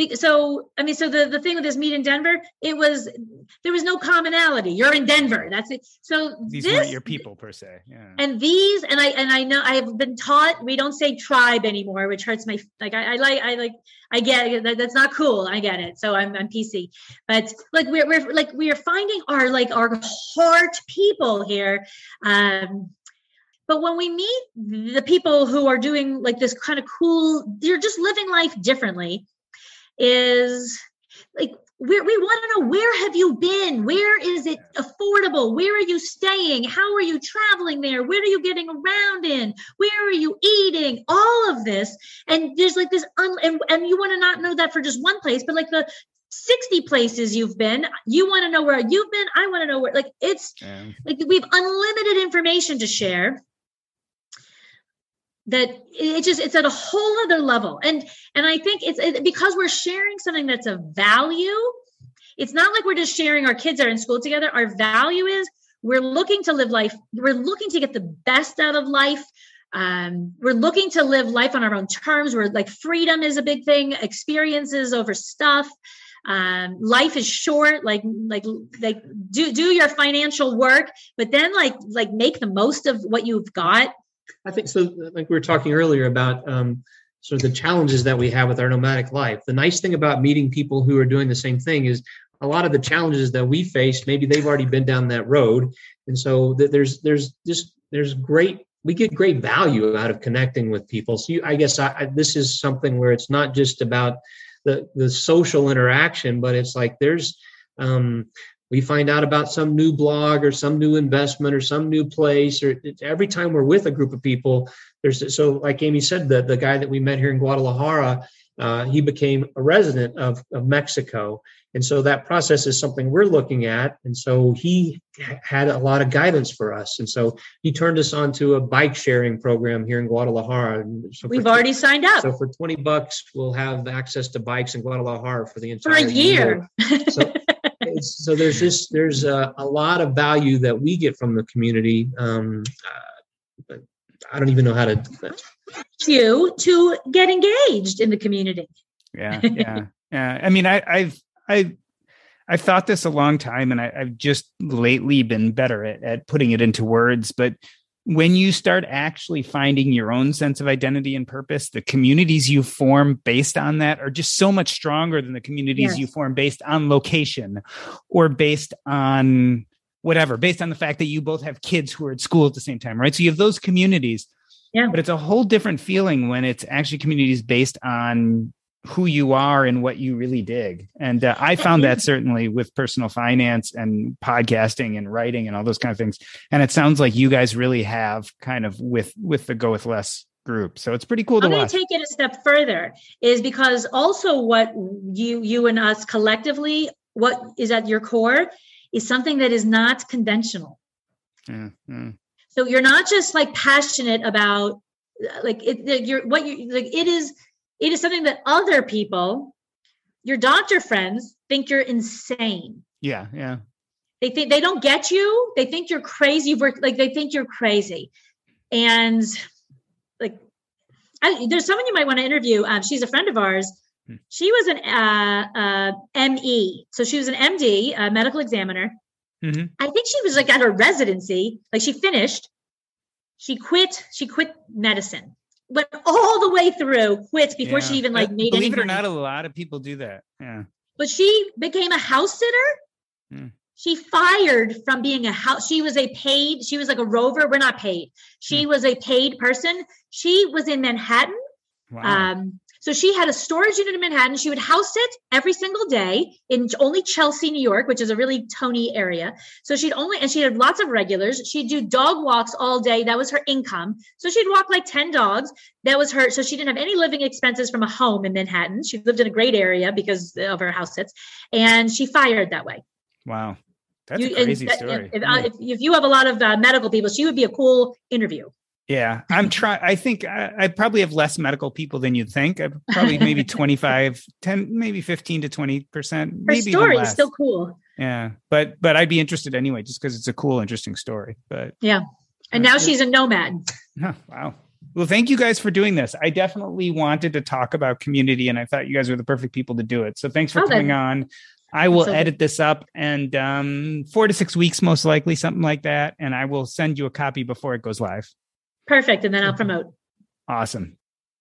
so, I mean, so the, the thing with this Meet in Denver, it was, there was no commonality. You're in Denver. That's it. So these this, weren't your people per se. Yeah. And these, and I, and I know I have been taught, we don't say tribe anymore, which hurts my, like, I, I like, I like, I get it. That, that's not cool. I get it. So I'm, I'm P C, but like, we're, we're like, we are finding our, like our heart people here. Um, But when we meet the people who are doing like this kind of cool, they're just living life differently, is like, we we want to know, where have you been? Where is it affordable? Where are you staying? How are you traveling there? Where are you getting around in? Where are you eating? All of this. And there's like this, un- and, and you want to not know that for just one place, but like the sixty places you've been, you want to know where you've been. I want to know where, like, it's yeah. like we have unlimited information to share. That it just, it's at a whole other level. And, and I think it's it, because we're sharing something that's of value. It's not like we're just sharing our kids are in school together. Our value is we're looking to live life. We're looking to get the best out of life. Um, we're looking to live life on our own terms. We're like, freedom is a big thing, experiences over stuff. Um, life is short, like, like, like do, do your financial work, but then like, like make the most of what you've got. I think so. Like we were talking earlier about um, sort of the challenges that we have with our nomadic life. The nice thing about meeting people who are doing the same thing is a lot of the challenges that we face, maybe they've already been down that road. And so th- there's, there's just, there's great, we get great value out of connecting with people. So you, I guess I, I, this is something where it's not just about the, the social interaction, but it's like, there's, um, we find out about some new blog or some new investment or some new place, or every time we're with a group of people, there's, so like Amy said, the, the guy that we met here in Guadalajara, uh, he became a resident of, of Mexico. And so that process is something we're looking at. And so he had a lot of guidance for us. And so he turned us on to a bike sharing program here in Guadalajara. So We've for, already signed up. So for twenty bucks, we'll have access to bikes in Guadalajara for the entire for a year. year. So, so there's this, there's a, a lot of value that we get from the community. Um, uh, I don't even know how to. You to get engaged in the community. Yeah, yeah, yeah. I mean, I, I've, I've, I've thought this a long time, and I, I've just lately been better at, at putting it into words. But when you start actually finding your own sense of identity and purpose, the communities you form based on that are just so much stronger than the communities yes. you form based on location or based on whatever, based on the fact that you both have kids who are at school at the same time, right? So you have those communities, yeah. but it's a whole different feeling when it's actually communities based on who you are and what you really dig. And uh, I found that certainly with personal finance and podcasting and writing and all those kind of things. And it sounds like you guys really have kind of with, with the Go With Less group. So it's pretty cool to I'm watch. I'm going to take it a step further is because also what you, you and us collectively, what is at your core is something that is not conventional. Mm-hmm. So you're not just like passionate about like it, you're what you like, it is, It is something that other people, your doctor friends, think you're insane. Yeah, yeah. They think they don't get you. They think you're crazy. You've worked, like they think you're crazy, and like I, there's someone you might want to interview. Um, she's a friend of ours. Hmm. She was an uh, uh, M E, so she was an M D, a medical examiner. Mm-hmm. I think she was like at her residency. Like she finished. She quit. She quit medicine. Went all the way through, quit before yeah. she even like made Believe any it or money. not, a lot of people do that. Yeah. But she became a house sitter. Hmm. She fired from being a house. She was a paid, she was like a rover. We're not paid. She hmm. was a paid person. She was in Manhattan. Wow. Um, so she had a storage unit in Manhattan. She would house sit every single day in only Chelsea, New York, which is a really Tony area. So she'd only, and she had lots of regulars. She'd do dog walks all day. That was her income. So she'd walk like ten dogs. That was her. So she didn't have any living expenses from a home in Manhattan. She lived in a great area because of her house sits. And she fired that way. Wow. That's you, a crazy that, story. If, yeah. if, if you have a lot of uh, medical people, she would be a cool interview. Yeah, I'm trying. I think I, I probably have less medical people than you'd think. I probably maybe twenty-five, ten, maybe fifteen to twenty percent. Her maybe story is still cool. Yeah, but but I'd be interested anyway, just because it's a cool, interesting story. But yeah, and now she's a nomad. Oh, wow. Well, thank you guys for doing this. I definitely wanted to talk about community, and I thought you guys were the perfect people to do it. So thanks for oh, coming then. on. I will Absolutely. edit this up and um, four to six weeks, most likely, something like that. And I will send you a copy before it goes live. Perfect. And then I'll promote. Awesome.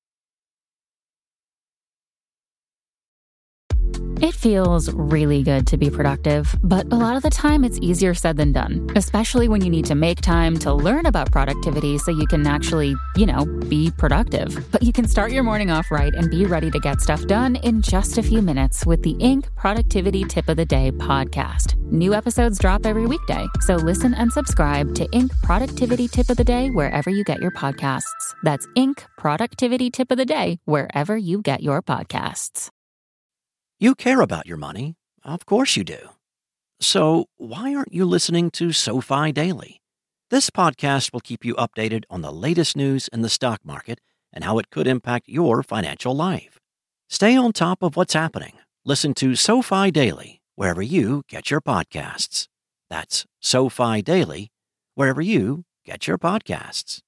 It feels really good to be productive, but a lot of the time it's easier said than done, especially when you need to make time to learn about productivity so you can actually, you know, be productive. But you can start your morning off right and be ready to get stuff done in just a few minutes with the Inc Productivity Tip of the Day podcast. New episodes drop every weekday, so listen and subscribe to Inc Productivity Tip of the Day wherever you get your podcasts. That's Inc Productivity Tip of the Day wherever you get your podcasts. You care about your money. Of course you do. So why aren't you listening to SoFi Daily? This podcast will keep you updated on the latest news in the stock market and how it could impact your financial life. Stay on top of what's happening. Listen to SoFi Daily wherever you get your podcasts. That's SoFi Daily wherever you get your podcasts.